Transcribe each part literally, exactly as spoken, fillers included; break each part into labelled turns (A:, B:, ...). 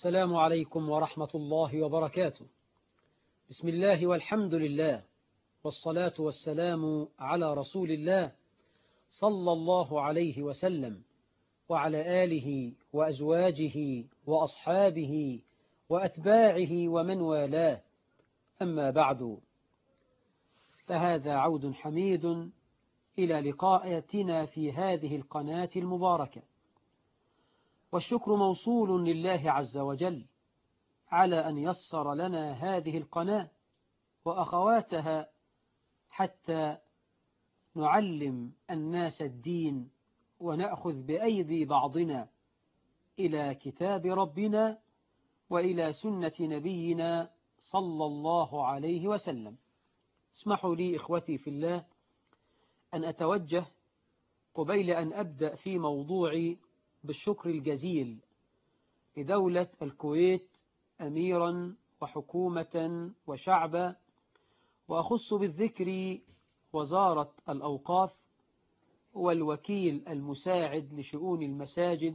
A: السلام عليكم ورحمة الله وبركاته. بسم الله والحمد لله، والصلاة والسلام على رسول الله صلى الله عليه وسلم، وعلى آله وأزواجه وأصحابه وأتباعه ومن والاه. أما بعد، فهذا عود حميد إلى لقاءاتنا في هذه القناة المباركة، والشكر موصول لله عز وجل على أن يسر لنا هذه القناة وأخواتها حتى نعلم الناس الدين ونأخذ بأيدي بعضنا إلى كتاب ربنا وإلى سنة نبينا صلى الله عليه وسلم. اسمحوا لي إخوتي في الله أن أتوجه قبيل أن أبدأ في موضوعي بالشكر الجزيل لدولة الكويت أميرا وحكومة وشعبا، وأخص بالذكر وزارة الأوقاف والوكيل المساعد لشؤون المساجد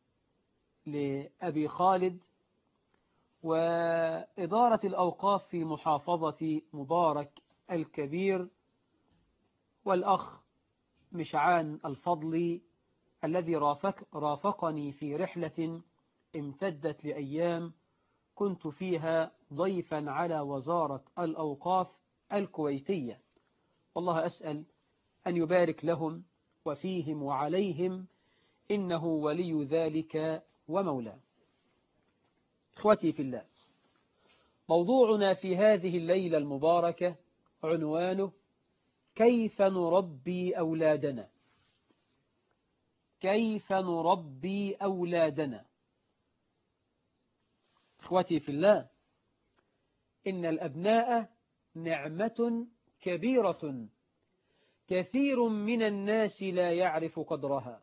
A: لأبي خالد، وإدارة الأوقاف في محافظة مبارك الكبير، والأخ مشعان الفضلي الذي رافق رافقني في رحلة امتدت لأيام كنت فيها ضيفا على وزارة الأوقاف الكويتية. والله أسأل أن يبارك لهم وفيهم وعليهم، إنه ولي ذلك ومولاه. إخوتي في الله، موضوعنا في هذه الليلة المباركة عنوانه كيف نربي أولادنا. كيف نربي أولادنا. إخوتي في الله، إن الأبناء نعمة كبيرة كثير من الناس لا يعرف قدرها.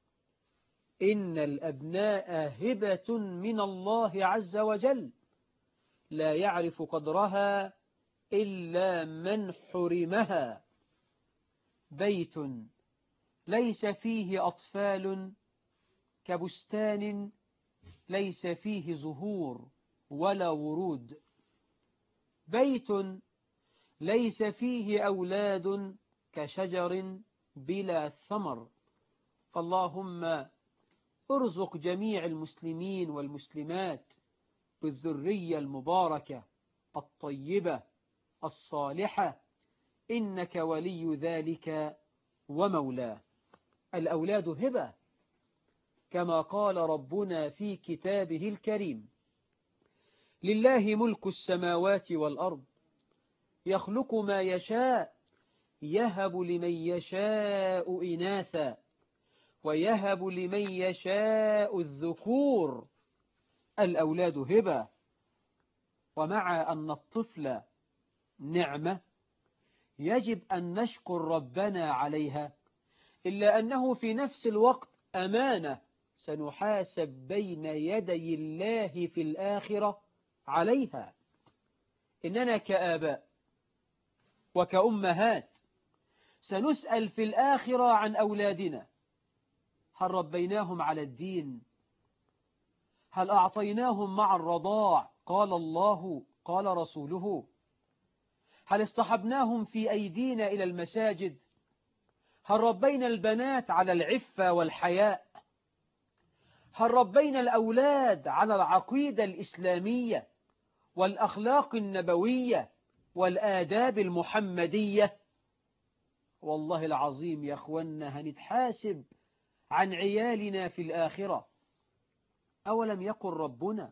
A: إن الأبناء هبة من الله عز وجل لا يعرف قدرها إلا من حرمها. بيت ليس فيه أطفال كبستان ليس فيه زهور ولا ورود. بيت ليس فيه أولاد كشجر بلا ثمر. فاللهم ارزق جميع المسلمين والمسلمات بالذرية المباركة الطيبة الصالحة، إنك ولي ذلك ومولاه. الأولاد هبة، كما قال ربنا في كتابه الكريم: لله ملك السماوات والأرض يخلق ما يشاء يهب لمن يشاء إناثا ويهب لمن يشاء الذكور. الأولاد هبة، ومع أن الطفل نعمة يجب أن نشكر ربنا عليها، إلا أنه في نفس الوقت أمانة سنحاسب بين يدي الله في الآخرة عليها. إننا كآباء وكأمهات سنسأل في الآخرة عن أولادنا. هل ربيناهم على الدين؟ هل أعطيناهم مع الرضاع قال الله قال رسوله؟ هل اصطحبناهم في أيدينا إلى المساجد؟ هل ربينا البنات على العفة والحياء؟ هل ربينا الأولاد على العقيدة الإسلامية والأخلاق النبوية والآداب المحمدية؟ والله العظيم يا أخوانا هنتحاسب عن عيالنا في الآخرة. أولم يقل ربنا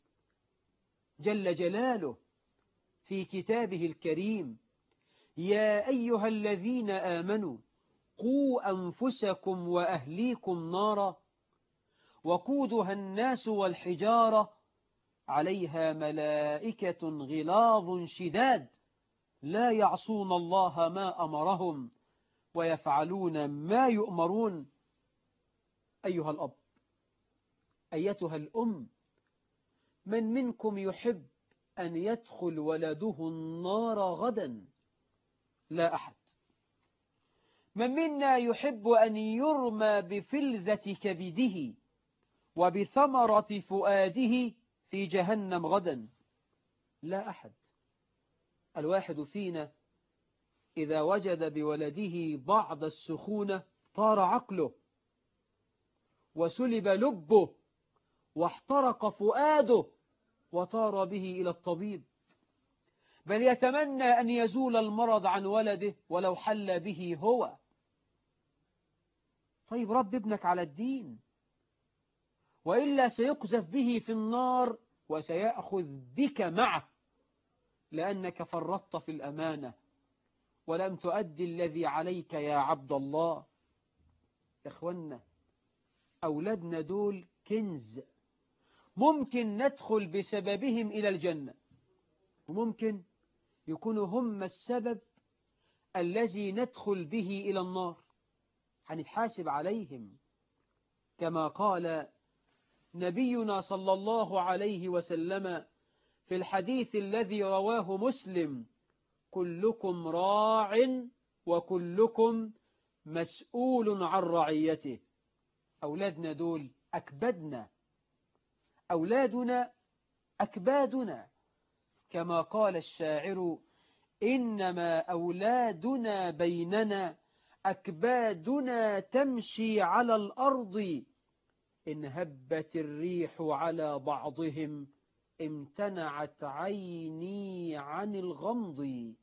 A: جل جلاله في كتابه الكريم: يا أيها الذين آمنوا قوا أنفسكم وأهليكم نارا وقودها الناس والحجارة عليها ملائكة غلاظ شداد لا يعصون الله ما أمرهم ويفعلون ما يؤمرون. أيها الأب، أيتها الأم، من منكم يحب أن يدخل ولده النار غدا؟ لا أحد. من منا يحب أن يرمى بفلذة كبده وبثمرة فؤاده في جهنم غدا؟ لا أحد. الواحد فينا إذا وجد بولده بعض السخونة طار عقله وسلب لبه واحترق فؤاده وطار به إلى الطبيب، بل يتمنى أن يزول المرض عن ولده ولو حل به هو. طيب رب ابنك على الدين، وإلا سيقذف به في النار وسيأخذ بك معه، لأنك فرطت في الأمانة ولم تؤدي الذي عليك يا عبد الله. إخوانا، أولادنا دول كنز، ممكن ندخل بسببهم إلى الجنة، وممكن يكونوا هم السبب الذي ندخل به إلى النار، هنتحاسب عليهم. كما قال نبينا صلى الله عليه وسلم في الحديث الذي رواه مسلم: كلكم راع وكلكم مسؤول عن رعيته. أولادنا دول أكبدنا، أولادنا أكبادنا، كما قال الشاعر: إنما أولادنا بيننا أكبادنا تمشي على الأرض، إن هبت الريح على بعضهم امتنعت عيني عن الغمض.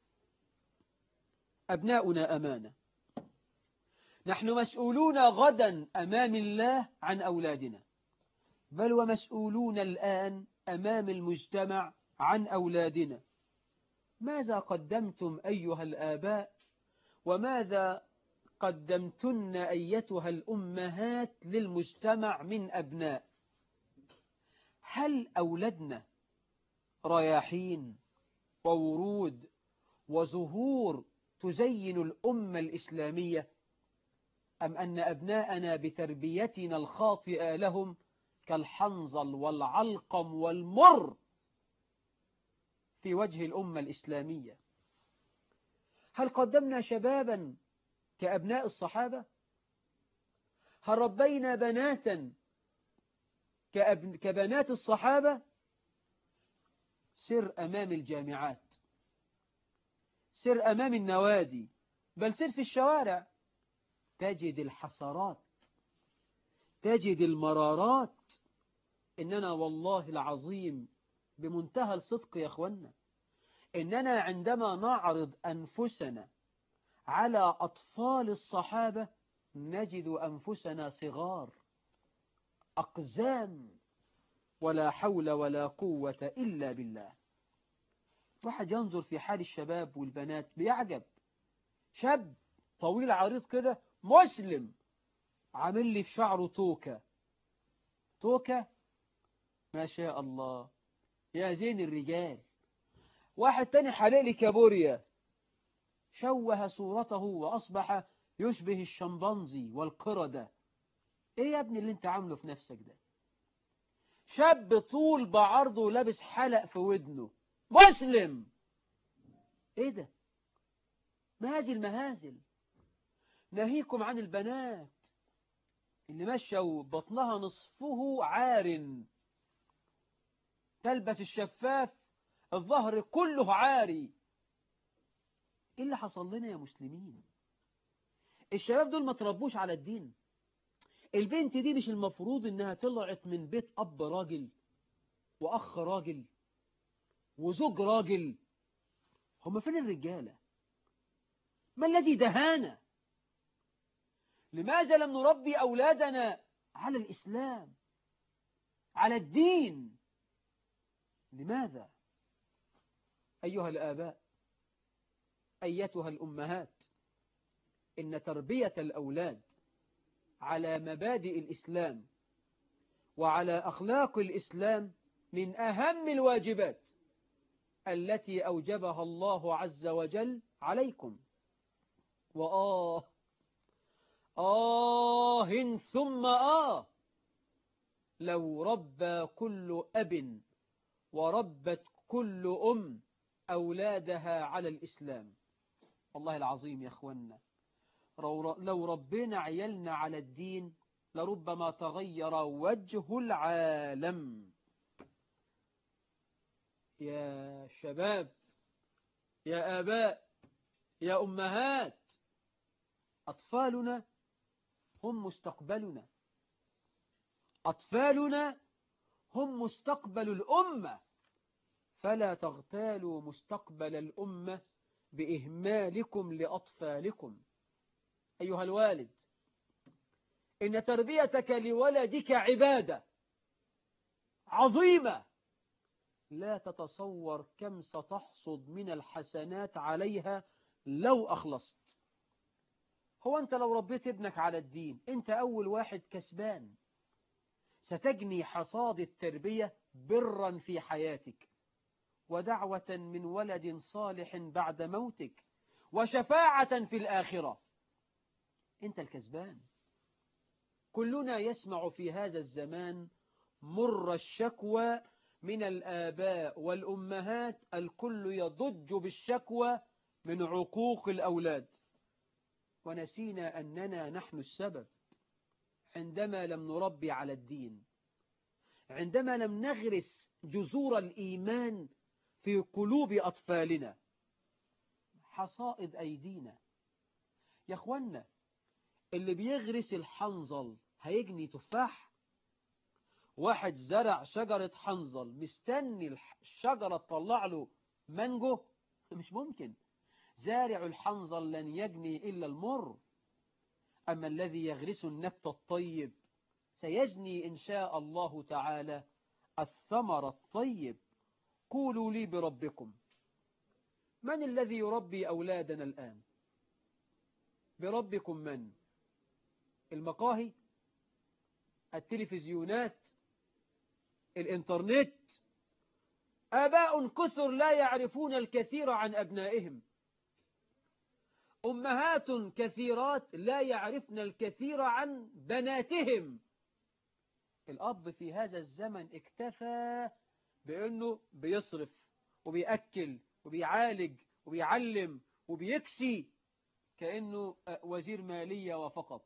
A: أبناؤنا أمانة، نحن مسؤولون غدا أمام الله عن أولادنا، بل ومسؤولون الآن أمام المجتمع عن أولادنا. ماذا قدمتم أيها الآباء، وماذا قدمتن أيتها الأمهات للمجتمع من أبناء؟ هل أولدنا رياحين وورود وزهور تزين الأمة الإسلامية، أم أن أبناءنا بتربيتنا الخاطئة لهم كالحنظل والعلقم والمر في وجه الأمة الإسلامية؟ هل قدمنا شبابا كأبناء الصحابة؟ هل ربينا بناتا كأب... كبنات الصحابة؟ سر أمام الجامعات، سر أمام النوادي، بل سر في الشوارع، تجد الحسرات، تجد المرارات. إننا والله العظيم بمنتهى الصدق يا أخوانا، إننا عندما نعرض أنفسنا على أطفال الصحابة نجد أنفسنا صغار أقزام، ولا حول ولا قوة إلا بالله. واحد ينظر في حال الشباب والبنات بيعجب، شاب طويل عريض كده مسلم عامل لي في شعره توكة، توكة ما شاء الله يا زين الرجال. واحد تاني حلق لي كابوريا، شوه صورته وأصبح يشبه الشمبانزي والقردة. ايه يا ابني اللي انت عامله في نفسك ده؟ شاب طول بعرضه لابس حلق في ودنه مسلم، ايه ده؟ ما هذه المهازل؟ ناهيكم عن البنات اللي مشوا بطنها نصفه عار، تلبس الشفاف الظهر كله عاري. ايه اللي حصل لنا يا مسلمين؟ الشباب دول ما تربوش على الدين. البنت دي مش المفروض انها طلعت من بيت اب راجل واخ راجل وزوج راجل؟ هم فين الرجالة؟ ما الذي دهانا؟ لماذا لم نربي أولادنا على الإسلام، على الدين؟ لماذا؟ أيها الآباء، أيتها الأمهات، إن تربية الأولاد على مبادئ الإسلام وعلى أخلاق الإسلام من أهم الواجبات التي أوجبها الله عز وجل عليكم. وآه آه ثم آه لو ربى كل أب وربت كل أم أولادها على الإسلام. والله العظيم يا أخوانا، لو ربنا عيالنا على الدين لربما تغير وجه العالم. يا شباب، يا آباء، يا أمهات، أطفالنا هم مستقبلنا، أطفالنا هم مستقبل الأمة، فلا تغتالوا مستقبل الأمة بإهمالكم لأطفالكم. أيها الوالد، إن تربيتك لولدك عبادة عظيمة، لا تتصور كم ستحصد من الحسنات عليها لو أخلصت. هو أنت لو ربيت ابنك على الدين أنت أول واحد كسبان، ستجني حصاد التربية برا في حياتك، ودعوة من ولد صالح بعد موتك، وشفاعة في الآخرة. أنت الكسبان. كلنا يسمع في هذا الزمان مر الشكوى من الآباء والأمهات، الكل يضج بالشكوى من عقوق الأولاد، ونسينا أننا نحن السبب عندما لم نربي على الدين، عندما لم نغرس جذور الإيمان في قلوب أطفالنا. حصائد أيدينا يا أخوانا، اللي بيغرس الحنظل هيجني تفاح؟ واحد زرع شجرة حنظل مستني الشجرة تطلع له مانجو؟ مش ممكن. زارع الحنظل لن يجني إلا المر، أما الذي يغرس النبت الطيب سيجني إن شاء الله تعالى الثمر الطيب. قولوا لي بربكم، من الذي يربي أولادنا الآن؟ بربكم من؟ المقاهي، التلفزيونات، الإنترنت. آباء كثر لا يعرفون الكثير عن أبنائهم، أمهات كثيرات لا يعرفن الكثير عن بناتهم. الأب في هذا الزمن اكتفى بأنه بيصرف وبيأكل وبيعالج وبيعلم وبيكسي كأنه وزير مالية وفقط.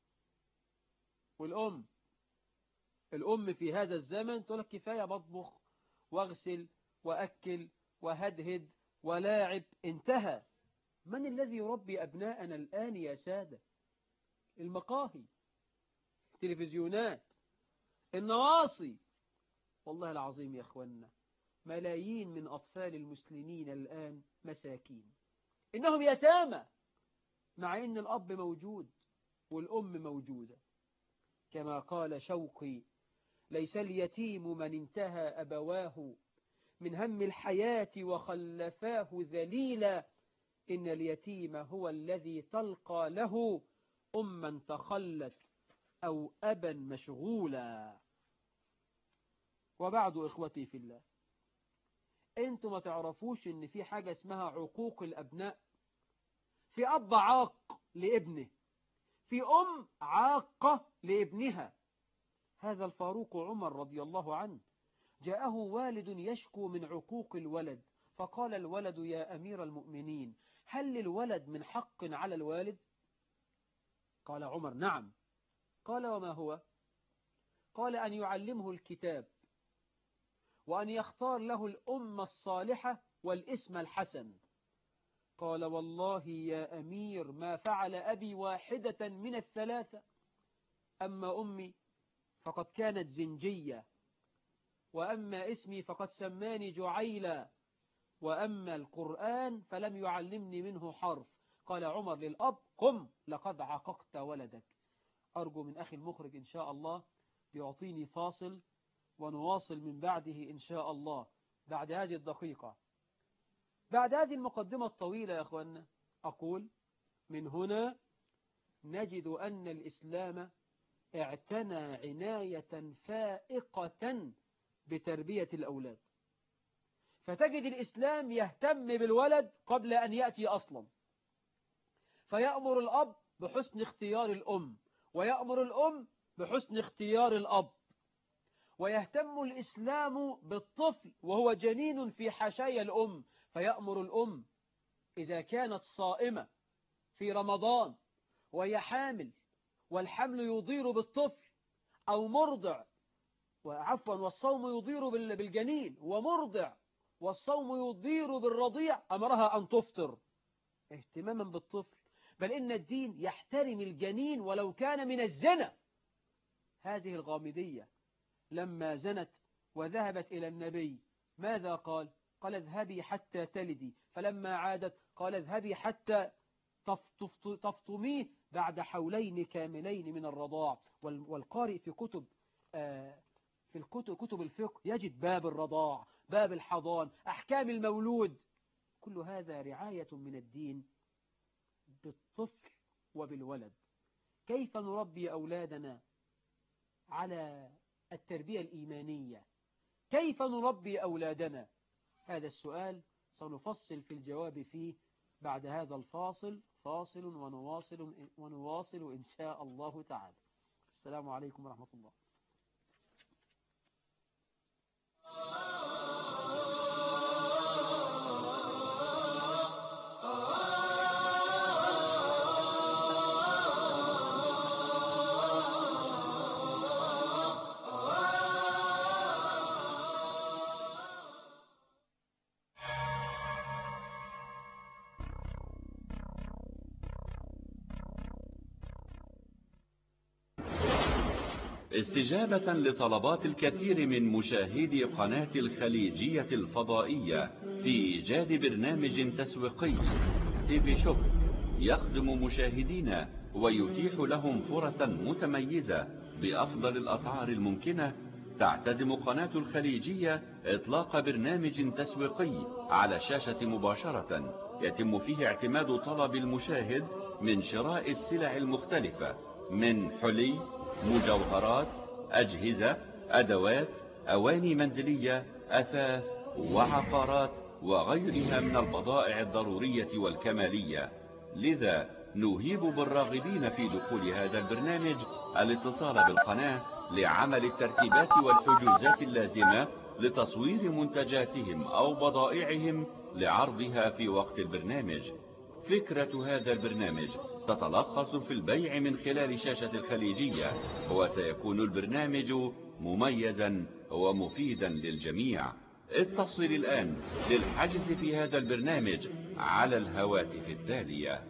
A: والأم الأم في هذا الزمن تقول لك كفاية بطبخ واغسل وأكل وهدهد ولاعب، انتهى. من الذي يربي أبناءنا الآن يا سادة؟ المقاهي، التلفزيونات، النواصي. والله العظيم يا أخوانا، ملايين من أطفال المسلمين الآن مساكين، إنهم يتامى، مع إن الأب موجود والأم موجودة. كما قال شوقي: ليس اليتيم من انتهى أبواه من هم الحياة وخلفاه ذليلا، إن اليتيم هو الذي تلقى له أما تخلت أو أبا مشغولا. وبعد إخوتي في الله، أنتم ما تعرفوش إن في حاجة اسمها عقوق الأبناء؟ في أب عاق لابنه، في أم عاقة لابنها. هذا الفاروق عمر رضي الله عنه جاءه والد يشكو من عقوق الولد، فقال الولد: يا أمير المؤمنين، هل للولد من حق على الوالد؟ قال عمر: نعم. قال: وما هو؟ قال: أن يعلمه الكتاب، وأن يختار له الأم الصالحة والاسم الحسن. قال: والله يا أمير ما فعل أبي واحدة من الثلاثة، أما أمي فقد كانت زنجية، وأما اسمي فقد سماني جعيلا، وأما القرآن فلم يعلمني منه حرف. قال عمر للأب: قم لقد عققت ولدك. أرجو من أخي المخرج إن شاء الله يعطيني فاصل ونواصل من بعده إن شاء الله بعد هذه الدقيقة. بعد هذه المقدمة الطويلة يا أخوانا، أقول: من هنا نجد أن الإسلام اعتنى عناية فائقة بتربية الأولاد، فتجد الإسلام يهتم بالولد قبل أن يأتي أصلا، فيأمر الأب بحسن اختيار الأم، ويأمر الأم بحسن اختيار الأب. ويهتم الإسلام بالطفل وهو جنين في حشايا الأم، فيأمر الأم إذا كانت صائمة في رمضان وهي حامل والحمل يضير بالطفل، أو مرضع، وعفوا والصوم يضير بالجنين ومرضع، والصوم يضير بالرضيع أمرها أن تفطر اهتماما بالطفل، بل إن الدين يحترم الجنين ولو كان من الزنا. هذه الغامدية لما زنت وذهبت إلى النبي ماذا قال؟ قال اذهبي حتى تلدي، فلما عادت قال اذهبي حتى تفطميه بعد حولين كاملين من الرضاع. والقارئ في كتب في الكتب كتب الفقه يجد باب الرضاع، باب الحضان، أحكام المولود، كل هذا رعاية من الدين بالطفل وبالولد. كيف نربي أولادنا على التربية الإيمانية؟ كيف نربي أولادنا؟ هذا السؤال سنفصل في الجواب فيه بعد هذا الفاصل. فاصل ونواصل ونواصل إن شاء الله تعالى. السلام عليكم ورحمة الله.
B: استجابة لطلبات الكثير من مشاهدي قناة الخليجية الفضائية في إيجاد برنامج تسويقي، تي في شوب يخدم مشاهدينا ويتيح لهم فرصا متميزة بأفضل الأسعار الممكنة، تعتزم قناة الخليجية إطلاق برنامج تسويقي على الشاشة مباشرة يتم فيه اعتماد طلب المشاهد من شراء السلع المختلفة من حلي، مجوهرات، أجهزة، أدوات، أواني منزلية، أثاث وعقارات وغيرها من البضائع الضرورية والكمالية. لذا نهيب بالراغبين في دخول هذا البرنامج الاتصال بالقناة لعمل الترتيبات والحجوزات اللازمة لتصوير منتجاتهم أو بضائعهم لعرضها في وقت البرنامج. فكرة هذا البرنامج تتلخص في البيع من خلال شاشة الخليجية، وسيكون البرنامج مميزا ومفيدا للجميع. اتصل الآن للحجز في هذا البرنامج على الهواتف التالية.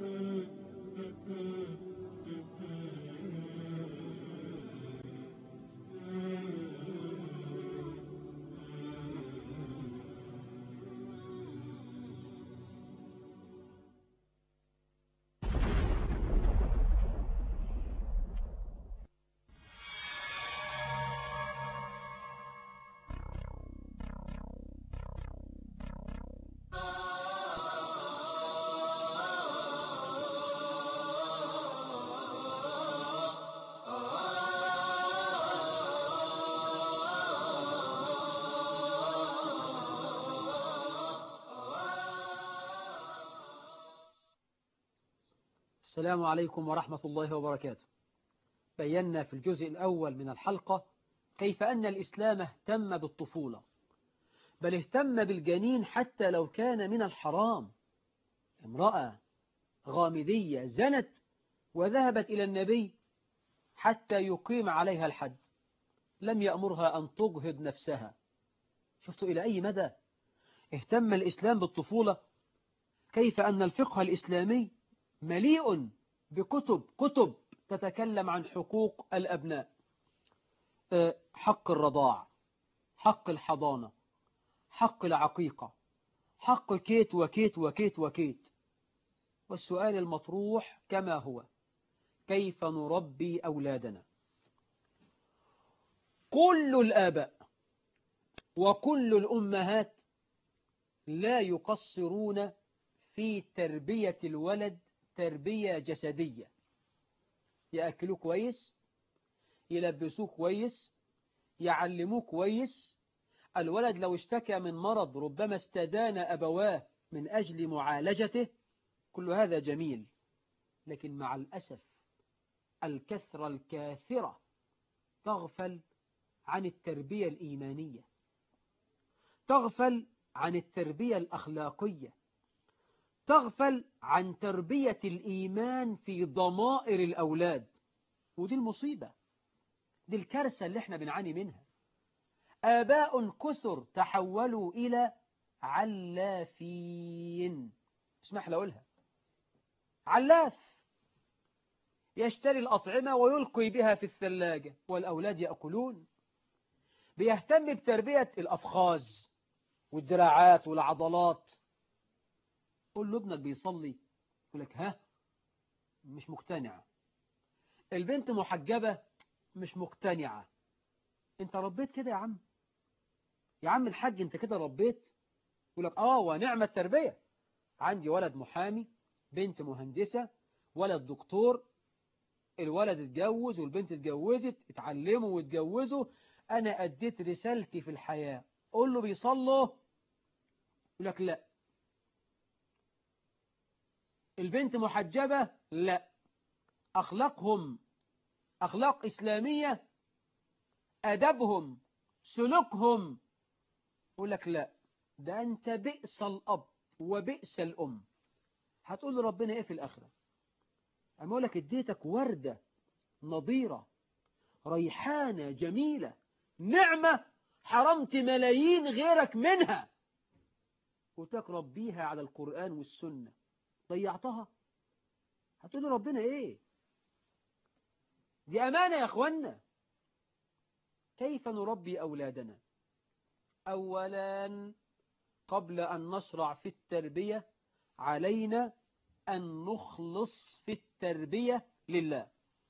A: السلام عليكم ورحمة الله وبركاته. بينا في الجزء الأول من الحلقة كيف أن الإسلام اهتم بالطفولة، بل اهتم بالجنين حتى لو كان من الحرام. امرأة غامدية زنت وذهبت إلى النبي حتى يقيم عليها الحد، لم يأمرها أن تجهض نفسها. شفتوا إلى أي مدى اهتم الإسلام بالطفولة؟ كيف أن الفقه الإسلامي مليء بكتب كتب تتكلم عن حقوق الأبناء، حق الرضاع، حق الحضانة، حق العقيقة، حق كيت وكيت وكيت وكيت. والسؤال المطروح كما هو: كيف نربي أولادنا؟ كل الآباء وكل الأمهات لا يقصرون في تربية الولد تربية جسدية. يأكلوه كويس، يلبسوه كويس، يعلموه كويس. الولد لو اشتكى من مرض ربما استدان أبواه من أجل معالجته، كل هذا جميل. لكن مع الأسف الكثرة الكاثرة تغفل عن التربية الإيمانية، تغفل عن التربية الأخلاقية، تغفل عن تربية الإيمان في ضمائر الأولاد. ودي المصيبة، دي الكارثة اللي احنا بنعاني منها. آباء كثر تحولوا إلى علافين. اسمح لي أقولها. علاف يشتري الأطعمة ويلقي بها في الثلاجة والأولاد يأكلون. بيهتم بتربية الأفخاذ والدراعات والعضلات. قول له ابنك بيصلي، يقول لك ها مش مقتنع. البنت محجبة، مش مقتنعة. انت ربيت كده يا عم؟ يا عم الحاج انت كده ربيت؟ يقول لك اه ونعم التربية. عندي ولد محامي، بنت مهندسة، ولد دكتور. الولد اتجوز والبنت اتجوزت، اتعلموا واتجوزوا. انا اديت رسالتي في الحياة. قول له بيصلوا، يقول لك لا. البنت محجبة، لا. أخلاقهم أخلاق إسلامية، أدبهم سلوكهم، يقول لك لا. ده أنت بئس الأب وبئس الأم. هتقول لربنا إيه في الآخرة؟ أما أقول لك اديتك وردة نضيرة، ريحانة جميلة، نعمة حرمت ملايين غيرك منها، قلت لك ربيها على القرآن والسنة، ضيعتها. هتقول لربنا إيه؟ دي أمانة يا أخوانا. كيف نربي أولادنا؟ أولا قبل أن نشرع في التربية علينا أن نخلص في التربية لله.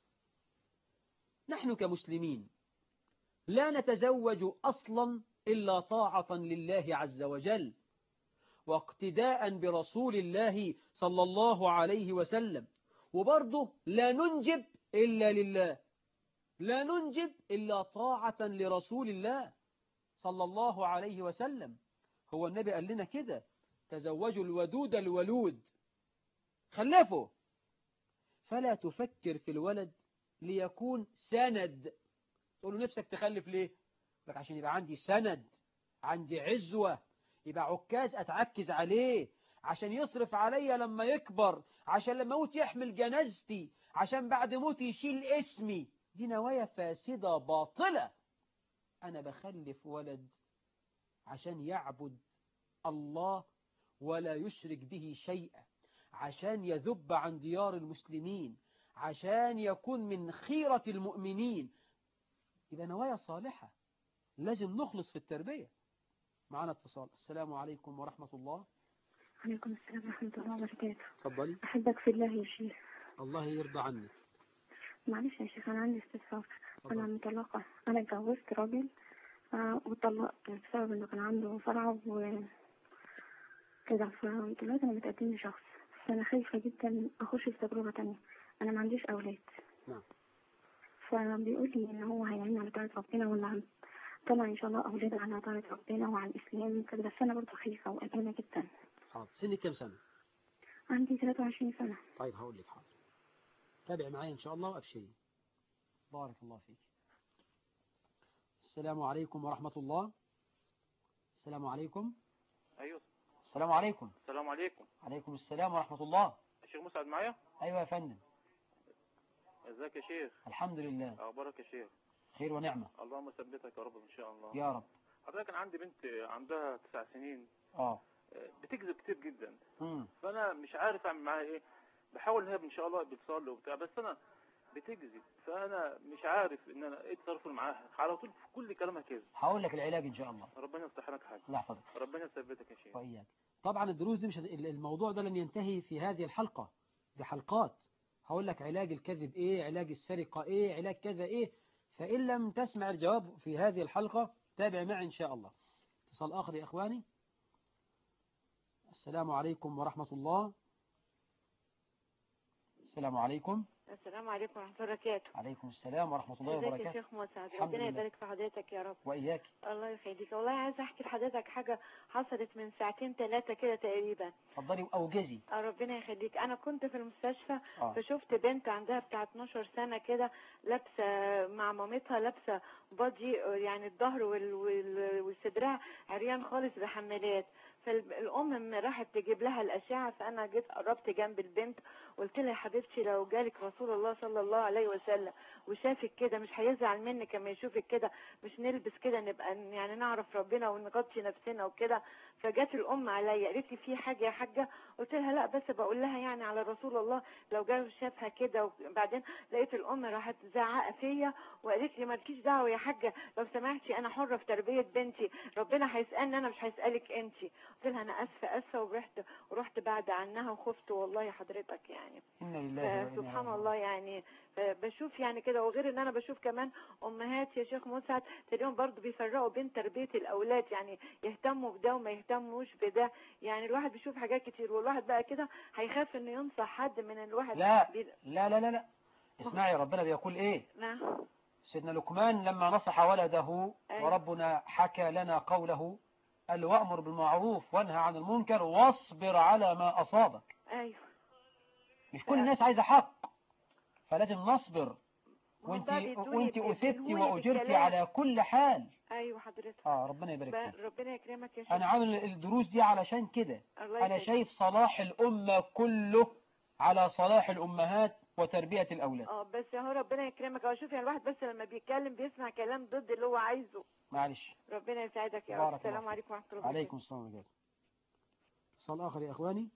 A: نحن كمسلمين لا نتزوج أصلا إلا طاعة لله عز وجل واقتداء برسول الله صلى الله عليه وسلم. وبرضه لا ننجب إلا لله، لا ننجب إلا طاعة لرسول الله صلى الله عليه وسلم. هو النبي قال لنا كده: تزوجوا الودود الولود، خلفوا. فلا تفكر في الولد ليكون سند. تقول له نفسك تخلف ليه؟ لك عشان يبقى عندي سند، عندي عزوة، يبقى عكاز أتعكز عليه، عشان يصرف عليا لما يكبر، عشان لما موت يحمل جنازتي، عشان بعد موتي يشيل اسمي. دي نوايا فاسدة باطلة. أنا بخلف ولد عشان يعبد الله ولا يشرك به شيئا، عشان يذب عن ديار المسلمين، عشان يكون من خيرة المؤمنين. يبقى نوايا صالحة، لازم نخلص في التربية. معنا اتصال. السلام عليكم ورحمة الله.
C: عليكم السلام ورحمة الله وبركاته.
A: تفضلي.
C: أحبك في الله يا شيخ.
A: الله يرضى عنك.
C: معلش يا شيخ، أنا عندي استفسار.
A: تفضل.
C: أنا مطلقة. أنا اتجوزت راجل آه وطلقت بسبب إنه كان عنده صرع وكده. فدلوقتي أنا متقدم لشخص، فأنا خايفة جدا أخش في تجربة تانية. أنا ما عنديش أولاد.
A: نعم.
C: فبيقول لي إن هو هيعين على طاعة ربنا، وإن طلع إن شاء الله أولاد على طاعة ربنا وعلى الإسلام وكده. بس أنا برضه خايفة وقلقانة جدا.
A: حاضر. سنك كم سنة؟
C: عندي ثلاثة وعشرين سنة.
A: طيب هقول لك. حاضر، تابع معي إن شاء الله وأبشري. بارك الله فيك. السلام عليكم ورحمة الله. السلام عليكم.
D: ايوه.
A: السلام عليكم.
D: السلام عليكم.
A: عليكم السلام ورحمة الله.
D: الشيخ مسعد معايا؟
A: أيوة يا فندم.
D: ازيك يا شيخ؟
A: الحمد لله.
D: اخبارك يا شيخ؟
A: خير ونعمة.
D: اللهم ثبتك يا رب ان شاء الله.
A: يا رب.
D: حضرتك انا عندي بنت عندها تسع سنين،
A: اه
D: بتكذب كتير جدا.
A: امم
D: فانا مش عارف اعمل معاها ايه. بحاول هي ان شاء الله بتصلي وبتاع، بس انا بتكذب، فانا مش عارف ان انا ايه التصرف معاها. على طول في كل كلامها كذب.
A: هقول لك العلاج إن شاء الله.
D: ربنا يفتح لك حاجه.
A: الله يحفظك.
D: ربنا يثبتك يا شيخ.
A: وإياك. طبعا الدروس دي مش هت... الموضوع ده لن ينتهي في هذه الحلقة، دي حلقات. هقول لك علاج الكذب ايه، علاج السرقة ايه، علاج كذا ايه. فإن لم تسمع الجواب في هذه الحلقة تابع معي إن شاء الله. اتصال آخر يا إخواني. السلام عليكم ورحمة الله. السلام عليكم.
E: السلام عليكم ورحمة الله وبركاته.
A: عليكم السلام ورحمة الله
E: ازيك
A: وبركاته.
E: يا شيخ مسعد؟
A: الحمد
E: ربنا
A: لله.
E: يبارك في حضرتك يا رب.
A: وإياك.
E: الله يخليك. والله عايزه احكي لحضرتك حاجه حصلت من ساعتين ثلاثه كده تقريبا.
A: اتفضلي أوجزي.
E: اه ربنا يخليك. انا كنت في المستشفى
A: آه.
E: فشفت بنت عندها بتاع اتناشر سنه كده لابسه مع مامتها، لابسه بادي يعني الظهر وال... وال... والصدرها عريان خالص بحمالات. فالام راحت تجيب لها الاشعه، فانا جيت قربت جنب البنت قلت لها يا حبيبتي لو جالك رسول الله صلى الله عليه وسلم وشافك كده مش هيزعل منك لما يشوفك كده، مش نلبس كده نبقى يعني نعرف ربنا ونغطي نفسنا وكده. فجت الام عليا قالت لي في حاجه يا حاجه؟ قلت لها لا، بس بقول لها يعني على رسول الله لو جه شافها كده. وبعدين لقيت الام راحت زعقه فيا وقالت لي مالكيش دعوه يا حاجه، لو سمحتي انا حره في تربيه بنتي، ربنا هيسالني انا مش هيسالك انت. قلت لها انا اسفه اسفه ورحت ورحت بعد عنها وخفت والله يا حضرتك يعني. سبحان الله يعني بشوف يعني كده. وغير ان انا بشوف كمان امهات يا شيخ مسعد تلاقيهم برضو بيفرقوا بين تربيه الاولاد، يعني يهتموا بده وما يهتموش بده. يعني الواحد بيشوف حاجات كتير والواحد بقى كده هيخاف انه ينصح حد من الواحد.
A: لا
E: بي...
A: لا لا لا, لا. اسمعي ربنا بيقول ايه.
E: نعم.
A: سيدنا لقمان لما نصح ولده
E: أيوة.
A: وربنا حكى لنا قوله قال له وأمر بالمعروف وانهى عن المنكر واصبر على ما أصابك.
E: ايوه.
A: مش كل الناس عايزة حق، فلازم نصبر. وانت
E: بيدوني-
A: وانت أثبتي
E: بيدوني
A: وأجرتي
E: بالكلام.
A: على كل حال.
E: ايوه حضرتك.
A: اه ربنا يبارك
E: ب-
A: فيك.
E: ربنا يكرمك يا شيخ.
A: انا عامل الدروس دي علشان كده.
E: الله
A: انا
E: يسعدك.
A: شايف صلاح الأمة كله على صلاح الأمهات وتربية الأولاد.
E: اه بس هو ربنا يكرمك. اشوف يعني الواحد بس لما بيتكلم بيسمع كلام ضد اللي هو عايزه.
A: معلش.
E: ربنا يسعدك يا رب.
A: بارك الله
E: السلام
A: فيك.
E: عليكم ورحمه الله وبركاته.
A: عليكم السلام ورحمة الله. اتصال آخر يا إخواني.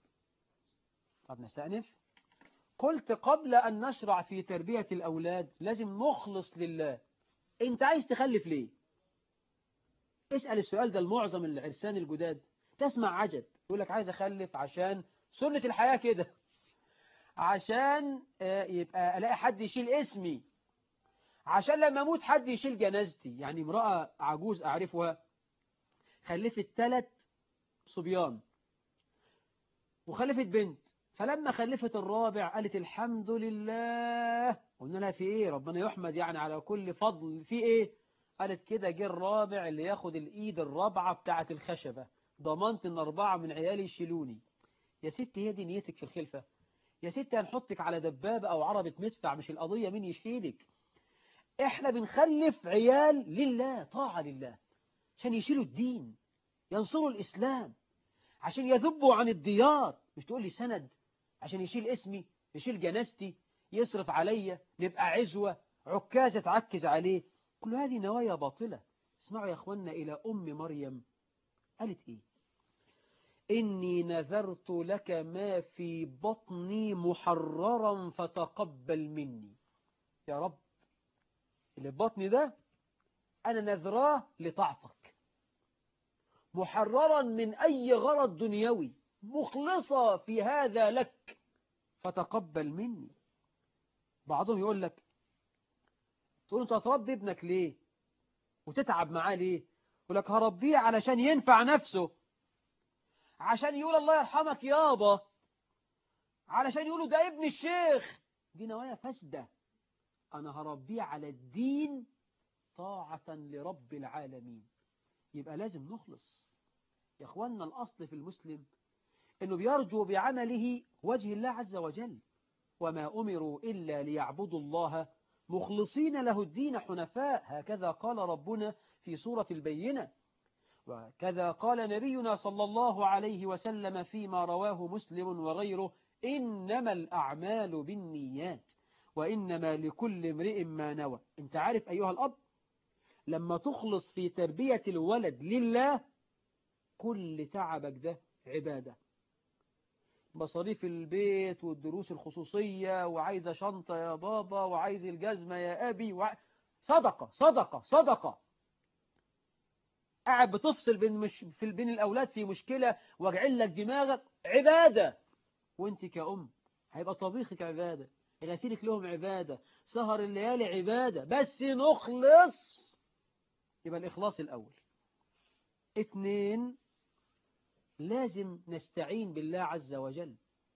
A: طب نستأنف. قلت قبل أن نشرع في تربية الأولاد لازم نخلص لله. أنت عايز تخلف ليه؟ اسأل السؤال ده لمعظم العرسان الجداد. تسمع عجب يقول لك عايز أخلف عشان سنة الحياة كده، عشان يبقى ألاقي حد يشيل اسمي، عشان لما أموت حد يشيل جنازتي. يعني امرأة عجوز أعرفها خلفت ثلاث صبيان وخلفت بنت، فلما خلفت الرابع قالت الحمد لله. قلنا لها في ايه؟ ربنا يحمد يعني على كل فضل. في ايه؟ قالت كده جه الرابع اللي ياخد الايد الرابعة بتاعة الخشبة، ضمنت ان اربعة من عيالي يشيلوني. يا ستي هي دي نيتك في الخلفة؟ يا ستي هنحطك على دبابة او عربة مدفع، مش القضية مين يشيلك. احنا بنخلف عيال لله، طاعة لله، عشان يشيلوا الدين، ينصروا الاسلام، عشان يذبوا عن الديار. مش تقول لي سند عشان يشيل اسمي، يشيل جنازتي، يصرف عليا، نبقى عزوة، عكازة تعكز عليه. كل هذه نوايا باطلة. اسمعوا يا أخوانا إلى أم مريم قالت إيه؟ إني نذرت لك ما في بطني محررا فتقبل مني. يا رب اللي في بطني ده أنا نذراه لطاعتك، محررا من أي غرض دنيوي، مخلصة في هذا لك فتقبل مني. بعضهم يقول لك تقول انت هتربي ابنك ليه وتتعب معاه ليه؟ يقول لك هربيه علشان ينفع نفسه، عشان يقول الله يرحمك يابا، علشان يقولوا ده ابن الشيخ. دي نوايا فاسدة. انا هربيه على الدين طاعة لرب العالمين. يبقى لازم نخلص يا اخوانا. الاصل في المسلم انه بيرجو بعمله وجه الله عز وجل، وما أمروا إلا ليعبدوا الله مخلصين له الدين حنفاء. هكذا قال ربنا في سورة البينة، وكذا قال نبينا صلى الله عليه وسلم فيما رواه مسلم وغيره: إنما الأعمال بالنيات وإنما لكل امرئ ما نوى. انت عارف أيها الأب لما تخلص في تربية الولد لله كل تعبك ده عبادة. مصاريف البيت والدروس الخصوصية، وعايزة شنطة يا بابا، وعايز الجزمة يا أبي، وع... صدقة صدقة صدقة. قاعد بتفصل بين, مش... في بين الأولاد في مشكلة واجعل لك دماغك، عبادة. وانت كأم هيبقى طبيخك عبادة، غسيلك لهم عبادة، سهر الليالي عبادة. بس نخلص. يبقى الإخلاص الأول. اتنين، لازم نستعين بالله عز وجل.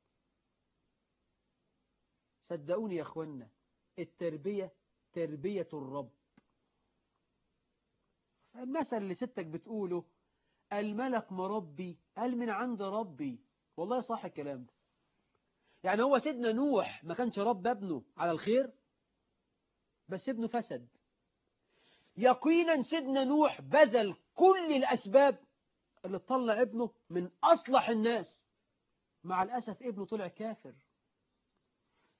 A: صدقوني يا أخوانا التربية تربية الرب. المثل اللي ستك بتقوله الملك مربي قال من عند ربي، والله صح الكلام ده. يعني هو سيدنا نوح ما كانش رب ابنه على الخير، بس ابنه فسد. يقينا سيدنا نوح بذل كل الأسباب اللي طلع ابنه من أصلح الناس. مع الأسف ابنه طلع كافر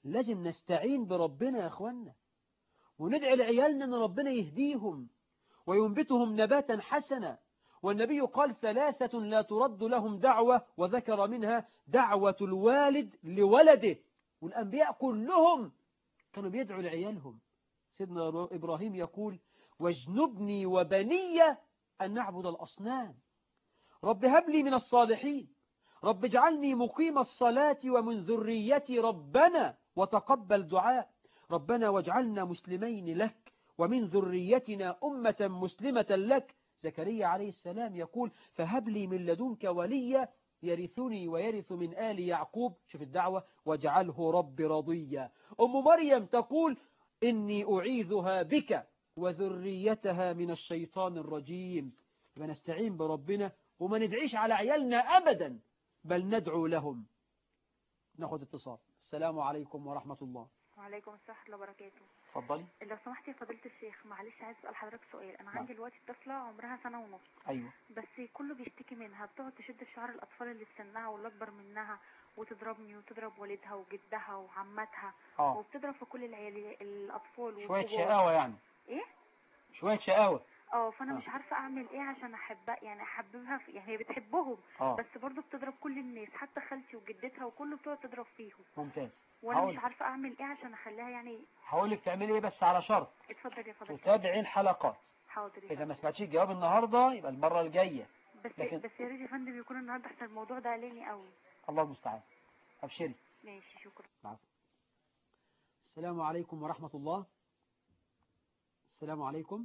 A: لازم نستعين بربنا يا أخوانا، وندعي لعيالنا أن ربنا يهديهم وينبتهم نباتا حسنا. والنبي قال ثلاثة لا ترد لهم دعوة، وذكر منها دعوة الوالد لولده. والأنبياء كلهم كانوا بيدعوا لعيالهم. سيدنا إبراهيم يقول واجنبني وبني أن نعبد الأصنام. رب هب لي من الصالحين، رب اجعلني مقيم الصلاة ومن ذريتي ربنا وتقبل دعاء، ربنا واجعلنا مسلمين لك ومن ذريتنا أمة مسلمة لك. زكريا عليه السلام يقول فهب لي من لدنك وليا يرثني ويرث من آل يعقوب. شوف الدعوة، واجعله رب رضيا. أم مريم تقول إني أعيذها بك وذريتها من الشيطان الرجيم. فنستعين بربنا وما ندعيش على عيالنا أبدا، بل ندعو لهم. ناخد اتصال. السلام عليكم ورحمة الله.
F: وعليكم السلام ورحمة الله وبركاته.
A: اتفضلي.
F: لو سمحتي يا فضيلة الشيخ، معلش عايز اسال حضرتك سؤال. انا
A: نعم.
F: عندي دلوقتي طفله عمرها سنه ونص.
A: ايوه.
F: بس كله بيشتكي منها، بتقعد تشد في شعر الاطفال اللي في سنها واللي اكبر منها، وتضربني وتضرب والدها وجدها وعمتها.
A: اه
F: وبتضرب في كل العيال الاطفال
A: شويه
F: والكبار.
A: شقاوه يعني.
F: ايه
A: شويه شقاوه.
F: اه فانا
A: آه.
F: مش عارفه اعمل ايه عشان احبها، يعني احببها في، يعني هي بتحبهم
A: اه
F: بس برضه بتضرب كل الناس، حتى خالتي وجدتها وكله بتقعد تضرب فيهم.
A: ممتاز.
F: وانا
A: هقول
F: مش عارفه اعمل ايه عشان اخليها يعني.
A: هقول لك تعملي ايه بس على شرط
F: اتفضل يا فضيلة.
A: تتابعي الحلقات.
F: حاضر يا
A: اذا ما
F: فندم.
A: سمعتيش الجواب النهارده يبقى المره الجايه.
F: بس
A: لكن
F: بس يا ريت يا فندم يكون النهارده احسن، الموضوع ده قلقني قوي.
A: الله المستعان. ابشري.
F: ماشي شكرا.
A: العفو. السلام عليكم ورحمة الله. السلام عليكم.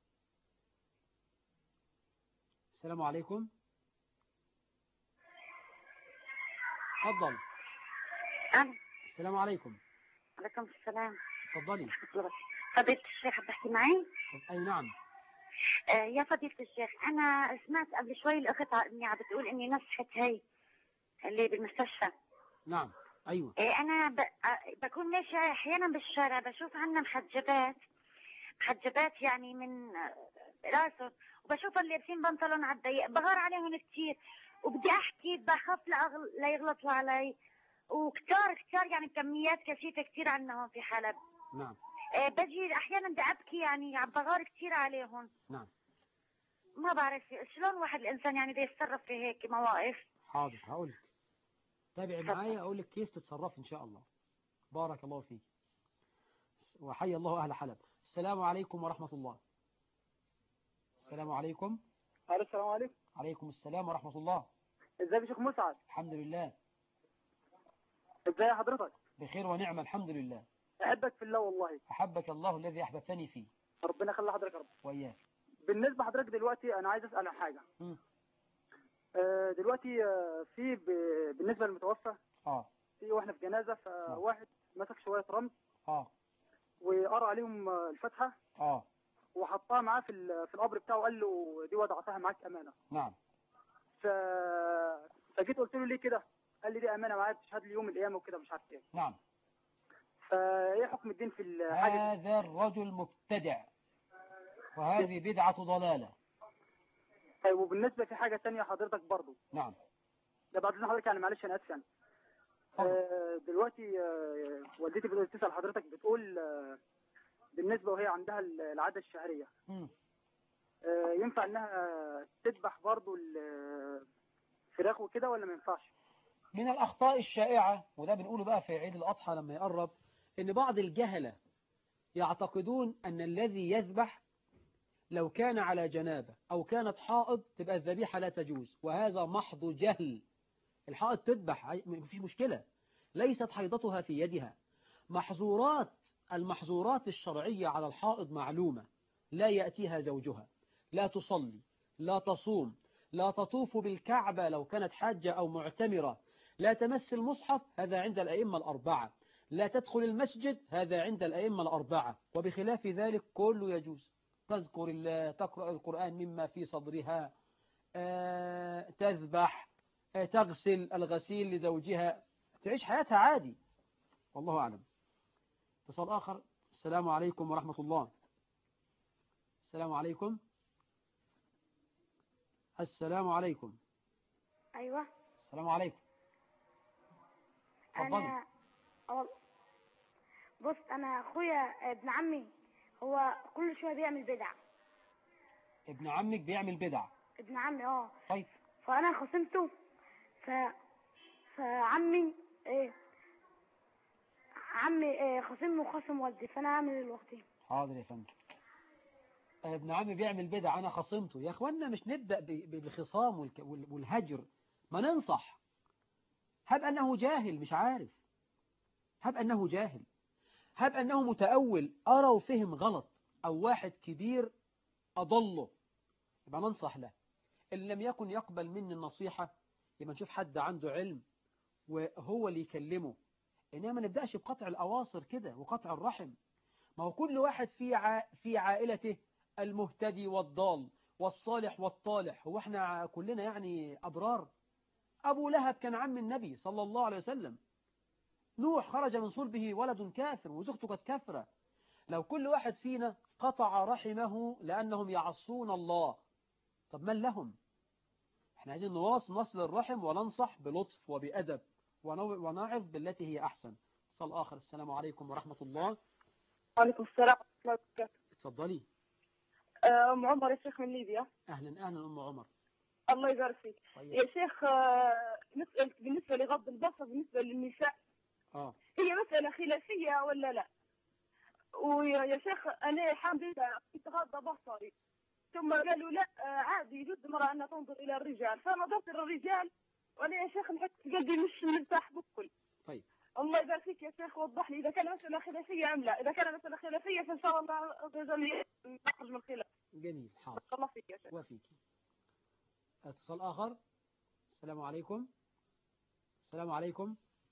A: السلام عليكم. تفضل.
G: ألو.
A: السلام عليكم.
G: عليكم السلام.
A: تفضلي.
G: فضيلة الشيخ بتحكي معي؟
A: أي نعم.
G: آه يا فضيلة الشيخ، أنا سمعت قبل شوي الأخت إني عم بتقول إني نصحت هي اللي بالمستشفى.
A: نعم. أيوة.
G: آه أنا ب... آه بكون ماشية أحيانا بالشارع، بشوف عنا محجبات محجبات يعني من آه راسهم، وبشوف اللي لابسين بنطلون على الضيق، بغار عليهم كثير، وبدي أحكي بخاف لأغل... ليغلطوا علي، وكتار كتار يعني كميات كثيفة كثير عنا هون في حلب.
A: نعم.
G: آه بجي احيانا بدي ابكي، يعني عم بغار كثير عليهم.
A: نعم.
G: ما بعرف شلون واحد الانسان يعني بده يتصرف في هيك مواقف.
A: حاضر هقول لك. تابعي معايا اقول لك كيف تتصرف ان شاء الله. بارك الله فيك. وحي الله اهل حلب. السلام عليكم ورحمة الله. السلام عليكم.
H: السلام عليكم.
A: عليكم السلام ورحمة الله.
H: ازيك يا شيخ مسعد؟
A: الحمد لله.
H: ازاي حضرتك؟
A: بخير ونعمة الحمد لله.
H: احبك في الله والله.
A: احبك الله الذي احببتني فيه.
H: ربنا يخلي حضرتك يا رب.
A: وإياك.
H: بالنسبه لحضرتك دلوقتي انا عايز اسال عن حاجه.
A: م.
H: آه دلوقتي آه في ب... بالنسبه للمتوفى
A: اه
H: في واحنا في جنازه، فواحد مسك شويه رمل
A: اه
H: وقرا عليهم الفاتحه
A: اه
H: وحطها معاه في ال... في القبر بتاعه، وقال له دي وضعتها معاك امانه.
A: نعم.
H: ف فجيت قلت له ليه كده؟ قال لي دي امانه معايا تشهد لي يوم القيامه وكده مش عارف ايه.
A: نعم.
H: فايه حكم الدين في الحاجه دي؟
A: هذا الرجل مبتدع وهذه بدعة ضلالة.
H: طيب وبالنسبه في حاجه ثانيه حضرتك برضو.
A: نعم.
H: ده بعد اذن حضرتك يعني معلش انا اسف يعني. آه دلوقتي آه والدتي بتسال حضرتك بتقول آه بالنسبه وهي عندها العاده الشهريه
A: م.
H: آه ينفع انها تذبح برضو الفراخ وكده ولا ما ينفعش؟
A: من الأخطاء الشائعة، وده بنقوله بقى في عيد الأضحى لما يقرب، إن بعض الجهلة يعتقدون أن الذي يذبح لو كان على جنابة أو كانت حائض تبقى الذبيحة لا تجوز، وهذا محض جهل. الحائض تذبح مفيش مشكلة، ليست حيضتها في يدها. محظورات المحظورات الشرعية على الحائض معلومة: لا يأتيها زوجها، لا تصلي، لا تصوم، لا تطوف بالكعبة لو كانت حاجة أو معتمرة، لا تمس المصحف، هذا عند الأئمة الأربعة، لا تدخل المسجد، هذا عند الأئمة الأربعة، وبخلاف ذلك كله يجوز. تذكر الله، تقرأ القرآن مما في صدرها، آه، تذبح، آه، تغسل الغسيل لزوجها، تعيش حياتها عادي. والله أعلم. اتصال آخر. السلام عليكم ورحمة الله. السلام عليكم. السلام عليكم.
C: ايوه
A: السلام عليكم. اتفضلي.
C: انا أول...
I: بص انا اخويا ابن عمي هو كل شويه بيعمل بدع.
A: ابن عمك بيعمل بدع؟
I: ابن عمي اه.
A: طيب.
I: فانا خصمته ف فعمي ايه عمي إيه خصمني وخصم والدي، فانا اعمل ايه دلوقتي؟
A: حاضر يا فندم. ابن عمي بيعمل بدع انا خصمته. يا اخوانا مش نبدا بالخصام والهجر، ما ننصح. هب انه جاهل مش عارف، هب انه جاهل، هب انه متأول ارى وفهم غلط، او واحد كبير اضله، يبقى ننصح له. إن لم يكن يقبل مني النصيحة يبقى نشوف حد عنده علم وهو اللي يكلمه. إنما ما نبدأش بقطع الأواصر كده وقطع الرحم. ما هو كل واحد في ع... في عائلته المهتدي والضال والصالح والطالح. هو احنا كلنا يعني أبرار؟ أبو لهب كان عم النبي صلى الله عليه وسلم. نوح خرج من صلبه ولد كافر وزوجته كانت كافرة. لو كل واحد فينا قطع رحمه لأنهم يعصون الله، طب من لهم؟ احنا عايزين نواصل نصل الرحم وننصح بلطف وبأدب ونعظ بالتي هي أحسن. اتصال آخر. السلام عليكم ورحمة الله.
J: وعليكم السلام ورحمة الله وبركاته.
A: اتفضلي.
J: أم عمر يا شيخ من ليبيا.
A: أهلا أهلا أم عمر.
J: الله يبارك فيك. طيب. يا شيخ نسأل بالنسبة لغض البصر بالنسبة للنساء
A: آه.
J: هي مسألة خلافية ولا لا؟ ويا شيخ أنا حامل كنت غاضة بصري، ثم قالوا لا عادي يجوز المرأة أن تنظر إلى الرجال، فنظرت إلى الرجال وأنا يا شيخ نحس قلبي مش مرتاح بكل.
A: طيب.
J: الله يبارك فيك يا شيخ، وضح لي إذا كان مسألة خلافية أم لا. إذا كان مسألة خلافية فإن شاء الله الرجال نخرج من الخلاف.
A: جميل. حاضر.
J: الله فيك يا شيخ.
A: وفيك. اتصال آخر. السلام عليكم. السلام عليكم.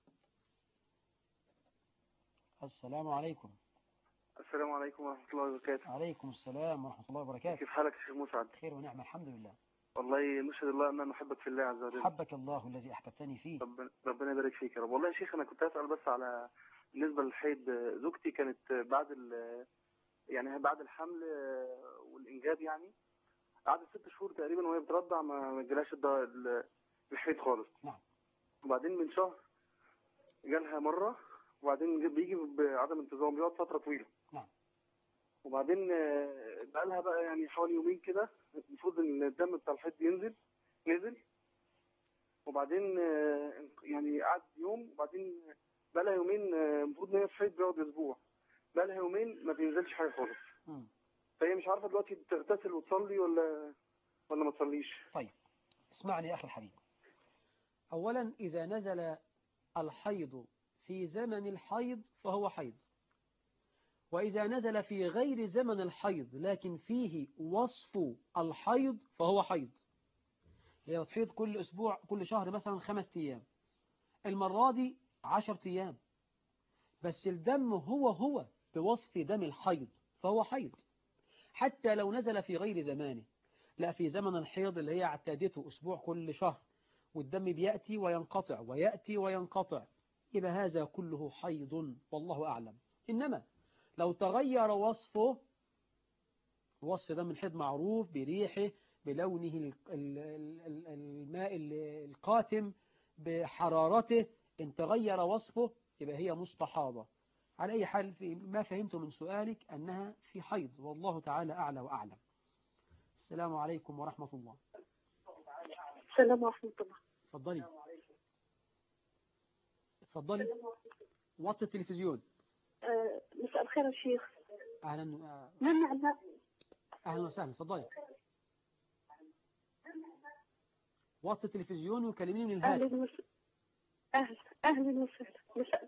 A: السلام عليكم.
K: السلام عليكم ورحمة الله وبركاته.
A: عليكم السلام ورحمة الله وبركاته.
K: كيف حالك شيخ مسعد؟
A: خير ونعمة الحمد لله.
K: والله نشهد الله أن نحبك في الله عز وجل.
A: حبك الله الذي أحببتني فيه.
K: ربنا, ربنا يبارك فيك يا رب. والله يا شيخ أنا كنت أسأل بس على بالنسبة للحيض. زوجتي كانت بعد يعني بعد الحمل والإنجاب يعني قعدت ست شهور تقريبا وهي بترضع ما جالهاش الحيض خالص.
A: نعم.
K: وبعدين من شهر جالها مرة، وبعدين بيجي بعدم انتظام بيقعد فترة طويلة.
A: نعم.
K: وبعدين بقى لها بقى يعني حوالي يومين كده المفروض ان الدم بتاع الحيض ينزل نزل، وبعدين يعني قعد يوم، وبعدين بقى لها يومين المفروض ان هي في حيض بيقعد اسبوع، بقى لها يومين ما بينزلش حاجه خالص. فهي مش عارفه دلوقتي تغتسل وتصلي ولا ولا ما تصليش.
A: طيب اسمعني يا اخي الحبيب. اولا اذا نزل الحيض في زمن الحيض فهو حيض، وإذا نزل في غير زمن الحيض لكن فيه وصف الحيض فهو حيض. هي تحيض كل أسبوع كل شهر مثلا خمس أيام، المرة دي عشر أيام، بس الدم هو هو بوصف دم الحيض فهو حيض، حتى لو نزل في غير زمانه. لا في زمن الحيض اللي هي اعتادته أسبوع كل شهر والدم بيأتي وينقطع ويأتي وينقطع، يبقى هذا كله حيض والله أعلم. إنما لو تغير وصفه، وصف دم الحيض معروف بريحه بلونه الماء القاتم بحرارته، إن تغير وصفه يبقى هي مستحاضة. على أي حال في ما فهمت من سؤالك أنها في حيض والله تعالى أعلى وأعلم. السلام عليكم ورحمة الله.
J: السلام ورحمة الله.
A: اتفضلي اتفضلي. وطي التلفزيون.
J: أه مساء الخير يا شيخ.
A: أهلا.
J: ما معنى؟
A: أهلا وسهلا. اتفضلي. وطي التلفزيون وكلميني من الهاتف.
J: أهلا وسهلا. أهلا أهلا وسهلا. مساء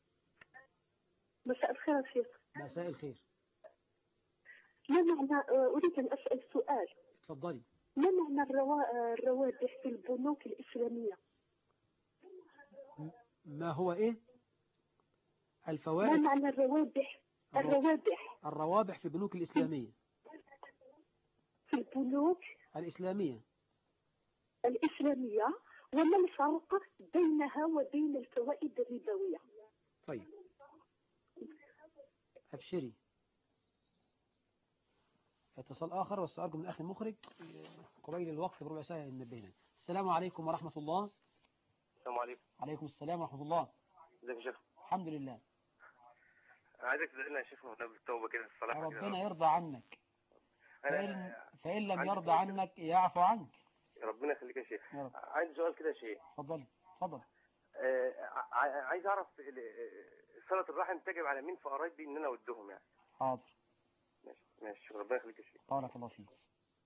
J: مساء الخير يا شيخ.
A: مساء الخير.
J: ما معنى أريد أن أسأل سؤال.
A: اتفضلي.
J: ما معنى الروا... الروابح في البنوك الإسلامية؟
A: ما هو إيه؟ الفوائد.
J: ما معنى الروابح؟ الروابح
A: الروابح في البنوك الإسلامية.
J: في البنوك
A: الإسلامية
J: الإسلامية وما الفرق بينها وبين الفوائد الربوية؟
A: طيب أبشري. اتصال آخر وسأرجو من أخي المخرج قبيل الوقت بربع ساعة ينبهنا. السلام عليكم ورحمة الله.
L: السلام عليكم.
A: عليكم السلام ورحمة الله.
L: ازيك يا شيخ؟
A: الحمد لله.
L: عايزك تدعي لنا يا شيخ ونبي بالتوبه كده الصلاح كده.
A: ربنا يرضى عنك. فإن,
L: انا
A: فإن لم
L: عندي
A: يرضى
L: سؤال كده.
A: عنك يعفو عنك.
L: ربنا يخليك يا شيخ.
A: يا رب.
L: عندي سؤال كده يا شيخ.
A: اتفضل اتفضل.
L: آه، ع- عايز اعرف ال- آه، صله الرحم تجب على مين في قرايبي ان انا اودهم يعني.
A: حاضر.
L: ماشي ماشي ربنا يخليك يا شيخ.
A: بارك الله فيك.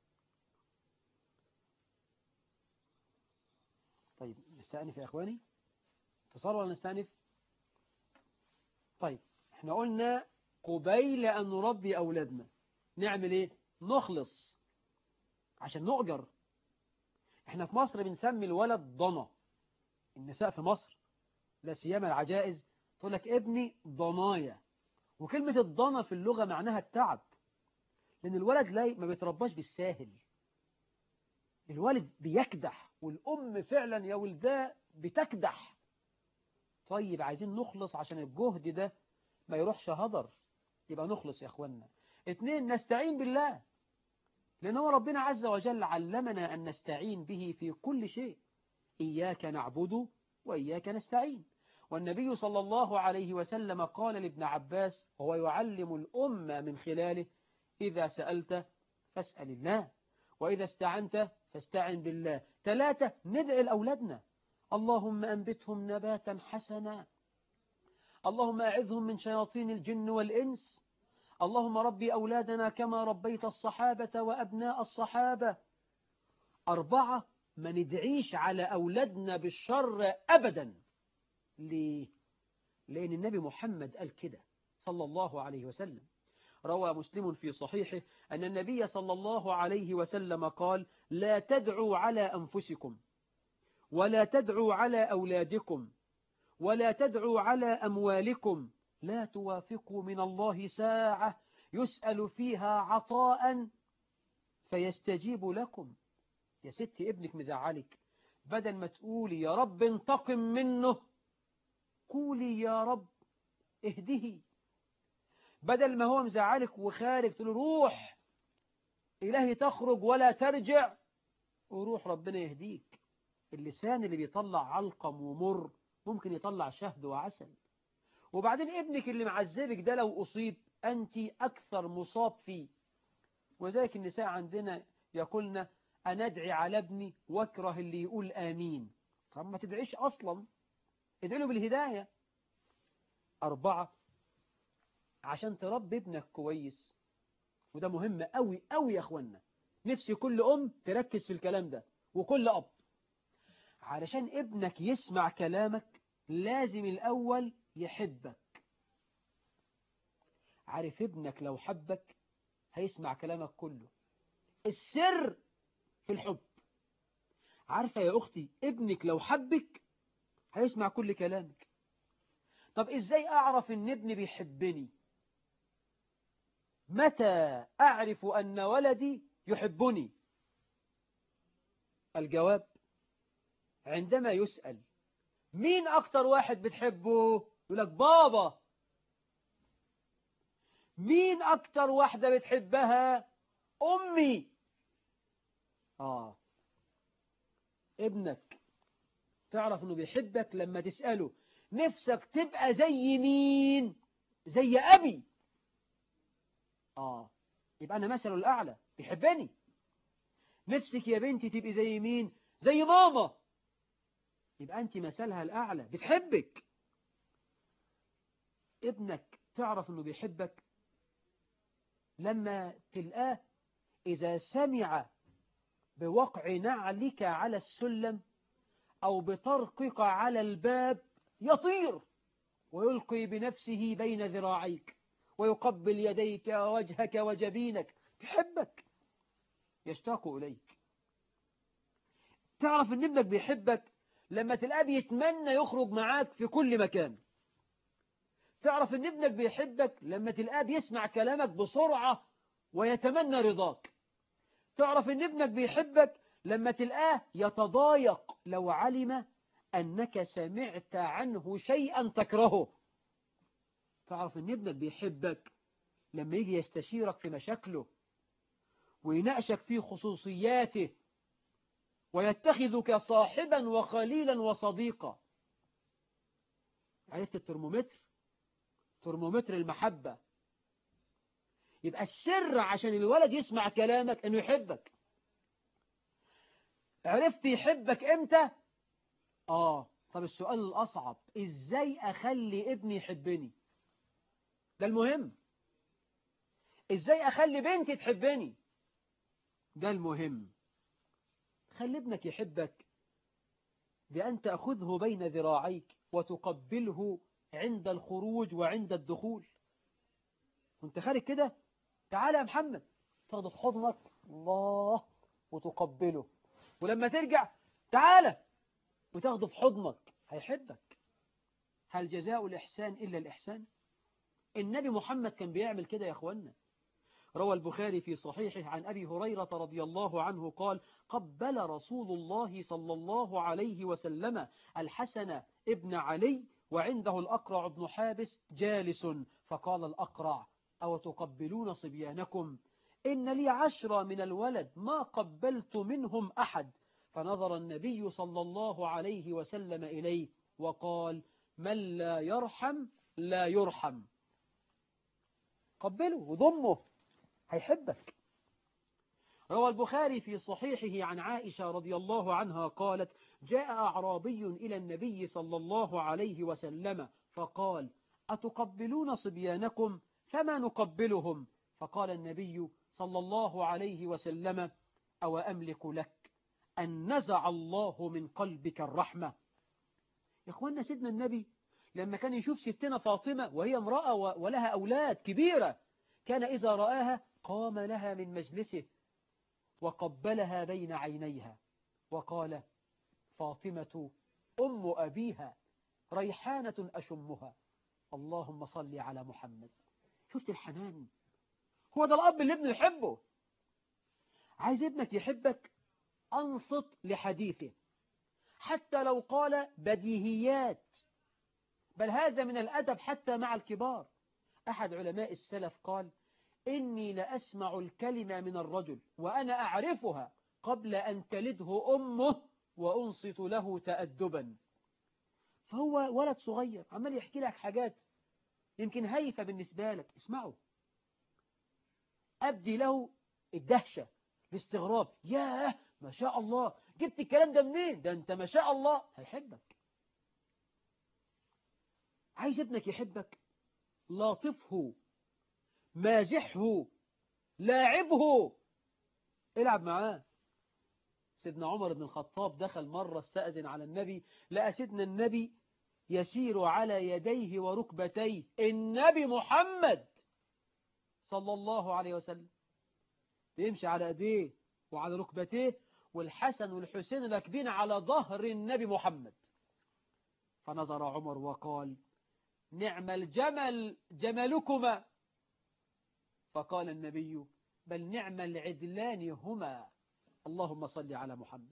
A: طيب نستأنف يا إخواني. اتصال ولا نستأنف؟ طيب احنا قلنا قبيل أن نربي أولادنا نعمل ايه؟ نخلص عشان نؤجر. احنا في مصر بنسمي الولد ضنا. النساء في مصر لا سيما العجائز تقول لك ابني ضنايا. وكلمة الضنا في اللغة معناها التعب، لأن الولد لا ما بيترباش بالساهل. الولد بيكدح، والأم فعلا يا ولداء بتكدح. طيب عايزين نخلص عشان الجهد ده ما يروحش هدر، يبقى نخلص يا أخوانا. اتنين، نستعين بالله، لأن هو ربنا عز وجل علمنا أن نستعين به في كل شيء. إياك نعبد وإياك نستعين. والنبي صلى الله عليه وسلم قال لابن عباس هو يعلم الأمة من خلاله: إذا سألت فاسأل الله، وإذا استعنت فاستعن بالله. ثلاثة، ندعي لأولادنا: اللهم أنبتهم نباتا حسنا، اللهم أعذهم من شياطين الجن والإنس، اللهم ربي أولادنا كما ربيت الصحابة وأبناء الصحابة. أربعة، ما ندعيش على أولادنا بالشر أبدا. ليه؟ لأن النبي محمد قال كده صلى الله عليه وسلم. روى مسلم في صحيحه أن النبي صلى الله عليه وسلم قال: لا تدعوا على أنفسكم، ولا تدعوا على أولادكم، ولا تدعوا على أموالكم، لا توافقوا من الله ساعة يسأل فيها عطاء فيستجيب لكم. يا ست ابنك مزعلك، بدل ما تقولي يا رب انتقم منه، قولي يا رب اهده. بدل ما هو مزعلك وخارج تقول روح إلهي تخرج ولا ترجع، وروح ربنا يهديك. اللسان اللي بيطلع علقم ومر ممكن يطلع شهد وعسل. وبعدين ابنك اللي معذبك ده لو أصيب أنت أكثر مصاب فيه. وذلك النساء عندنا يقولن أنا أدعي على ابني واكره اللي يقول آمين. طب ما تدعيش أصلا، ادعي له بالهداية. أربعة، عشان تربي ابنك كويس، وده مهم قوي قوي يا أخوانا، نفسي كل أم تركز في الكلام ده وكل أب. علشان ابنك يسمع كلامك لازم الأول يحبك. عارف ابنك لو حبك هيسمع كلامك كله. السر في الحب. عارفة يا أختي ابنك لو حبك هيسمع كل كلامك. طب إزاي أعرف إن ابني بيحبني؟ متى أعرف أن ولدي يحبني؟ الجواب: عندما يسأل مين أكتر واحد بتحبه؟ يقول لك بابا. مين أكتر واحدة بتحبها؟ أمي. آه ابنك تعرف أنه بيحبك لما تسأله نفسك تبقى زي مين؟ زي أبي. آه يبقى أنا مثله الأعلى، بيحبني. نفسك يا بنتي تبقي زي مين؟ زي ماما. يبقى أنت مثلها الأعلى، بتحبك. ابنك تعرف أنه بيحبك لما تلقاه إذا سمع بوقع نعلك على السلم أو بطرقك على الباب يطير ويلقي بنفسه بين ذراعيك ويقبل يديك ووجهك وجبينك. بيحبك، يشتاق إليك. تعرف أن ابنك بيحبك لما تلقاه بيتمنى يخرج معاك في كل مكان. تعرف أن ابنك بيحبك لما تلقاه بيسمع كلامك بسرعة ويتمنى رضاك. تعرف أن ابنك بيحبك لما تلقاه يتضايق لو علم أنك سمعت عنه شيئا تكرهه. تعرف أن ابنك بيحبك لما يجي يستشيرك في مشاكله ويناقشك في خصوصياته ويتخذك صاحبا وخليلا وصديقا. عرفت الترمومتر؟ ترمومتر المحبة. يبقى السر عشان الولد يسمع كلامك انه يحبك. عرفت يحبك امتى؟ اه طب السؤال الاصعب، ازاي اخلي ابني يحبني؟ ده المهم. ازاي اخلي بنتي تحبني؟ ده المهم. خلي ابنك يحبك بأن تأخذه بين ذراعيك وتقبله عند الخروج وعند الدخول. وانت خارج كده، تعالى يا محمد، تاخده في حضنك الله وتقبله. ولما ترجع تعالى وتاخده في حضنك، هيحبك. هل جزاء الإحسان إلا الإحسان؟ النبي محمد كان بيعمل كده يا أخوانا. روى البخاري في صحيحه عن أبي هريرة رضي الله عنه قال: قبل رسول الله صلى الله عليه وسلم الحسن ابن علي وعنده الأقرع بن حابس جالس، فقال الأقرع: أو تقبلون صبيانكم؟ إن لي عشرة من الولد ما قبلت منهم أحد. فنظر النبي صلى الله عليه وسلم إليه وقال: من لا يرحم لا يرحم. قبله وضمه، هيحبك. روى البخاري في صحيحه عن عائشة رضي الله عنها قالت: جاء أعرابي إلى النبي صلى الله عليه وسلم فقال: أتقبلون صبيانكم؟ فما نقبلهم. فقال النبي صلى الله عليه وسلم: أو أملك لك أن نزع الله من قلبك الرحمة. يا إخوانا، سيدنا النبي لما كان يشوف ستنا فاطمة وهي امرأة ولها أولاد كبيرة، كان إذا رآها قام لها من مجلسه وقبلها بين عينيها وقال: فاطمة أم أبيها ريحانة أشمها، اللهم صل على محمد. شفت الحنان؟ هو ده الأب اللي ابنه يحبه. عايز ابنك يحبك، أنصت لحديثه حتى لو قال بديهيات، بل هذا من الأدب حتى مع الكبار. أحد علماء السلف قال: إني لأسمع الكلمة من الرجل وأنا أعرفها قبل أن تلده أمه وأنصت له تأدبا. فهو ولد صغير عمال يحكي لك حاجات يمكن هايفة بالنسبة لك، اسمعه، أبدي له الدهشة، الاستغراب. ياه ما شاء الله، جبت الكلام ده منين؟ ده أنت ما شاء الله. هيحبك. عايز ابنك يحبك، لاطفه، مازحه، لاعبه، العب معاه. سيدنا عمر بن الخطاب دخل مرة استأذن على النبي، لقى سيدنا النبي يسير على يديه وركبتيه. النبي محمد صلى الله عليه وسلم بيمشي على ايديه وعلى ركبتيه، والحسن والحسين راكبين على ظهر النبي محمد. فنظر عمر وقال: نعم الجمل جملكما. فقال النبي: بل نعم العدلان هما، اللهم صل على محمد.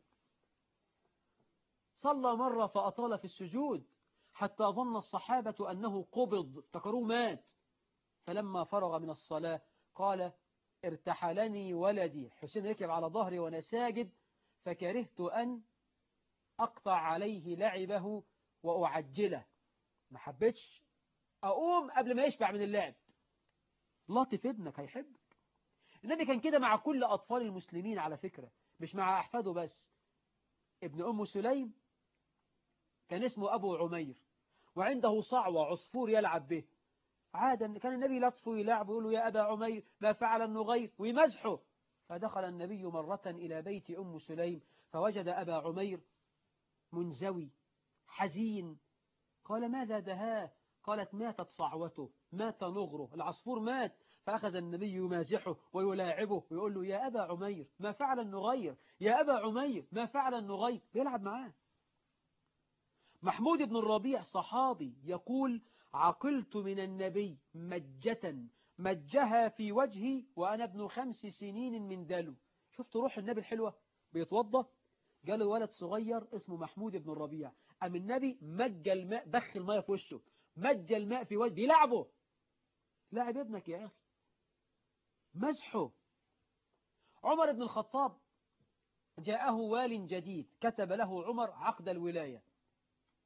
A: صلى مرة فأطال في السجود حتى ظن الصحابة أنه قبض، افتكروه مات. فلما فرغ من الصلاة قال: ارتحلني ولدي، حسين ركب على ظهري وأنا ساجد، فكرهت أن أقطع عليه لعبه وأعجله، ما حبيتش أقوم قبل ما يشبع من اللعب. لطف ابنك هيحبك. النبي كان كده مع كل أطفال المسلمين على فكرة، مش مع أحفاده بس. ابن أم سليم كان اسمه أبو عمير، وعنده صعوة عصفور يلعب به. عادة كان النبي لطفه يلعب ويقول له: يا أبا عمير ما فعل النغير، ويمزحه. فدخل النبي مرة إلى بيت أم سليم فوجد أبا عمير منزوي حزين. قال: ماذا دهاه؟ قالت: ماتت صعوته، مات نغره، العصفور مات. فأخذ النبي يمازحه ويلاعبه ويقول له: يا أبا عمير ما فعل النغير، يا أبا عمير ما فعل النغير، بيلعب معاه. محمود بن الربيع صحابي يقول: عقلت من النبي مجة مجها في وجهي وأنا ابن خمس سنين من دلو. شفت روح النبي الحلوة؟ بيتوضى، جاله ولد صغير اسمه محمود بن الربيع، أم النبي مج الماء، بخ الماء في وشه، مج الماء في وجهه، بيلعبه. لاعب ابنك يا أخي، مزحه. عمر بن الخطاب جاءه وال جديد، كتب له عمر عقد الولاية،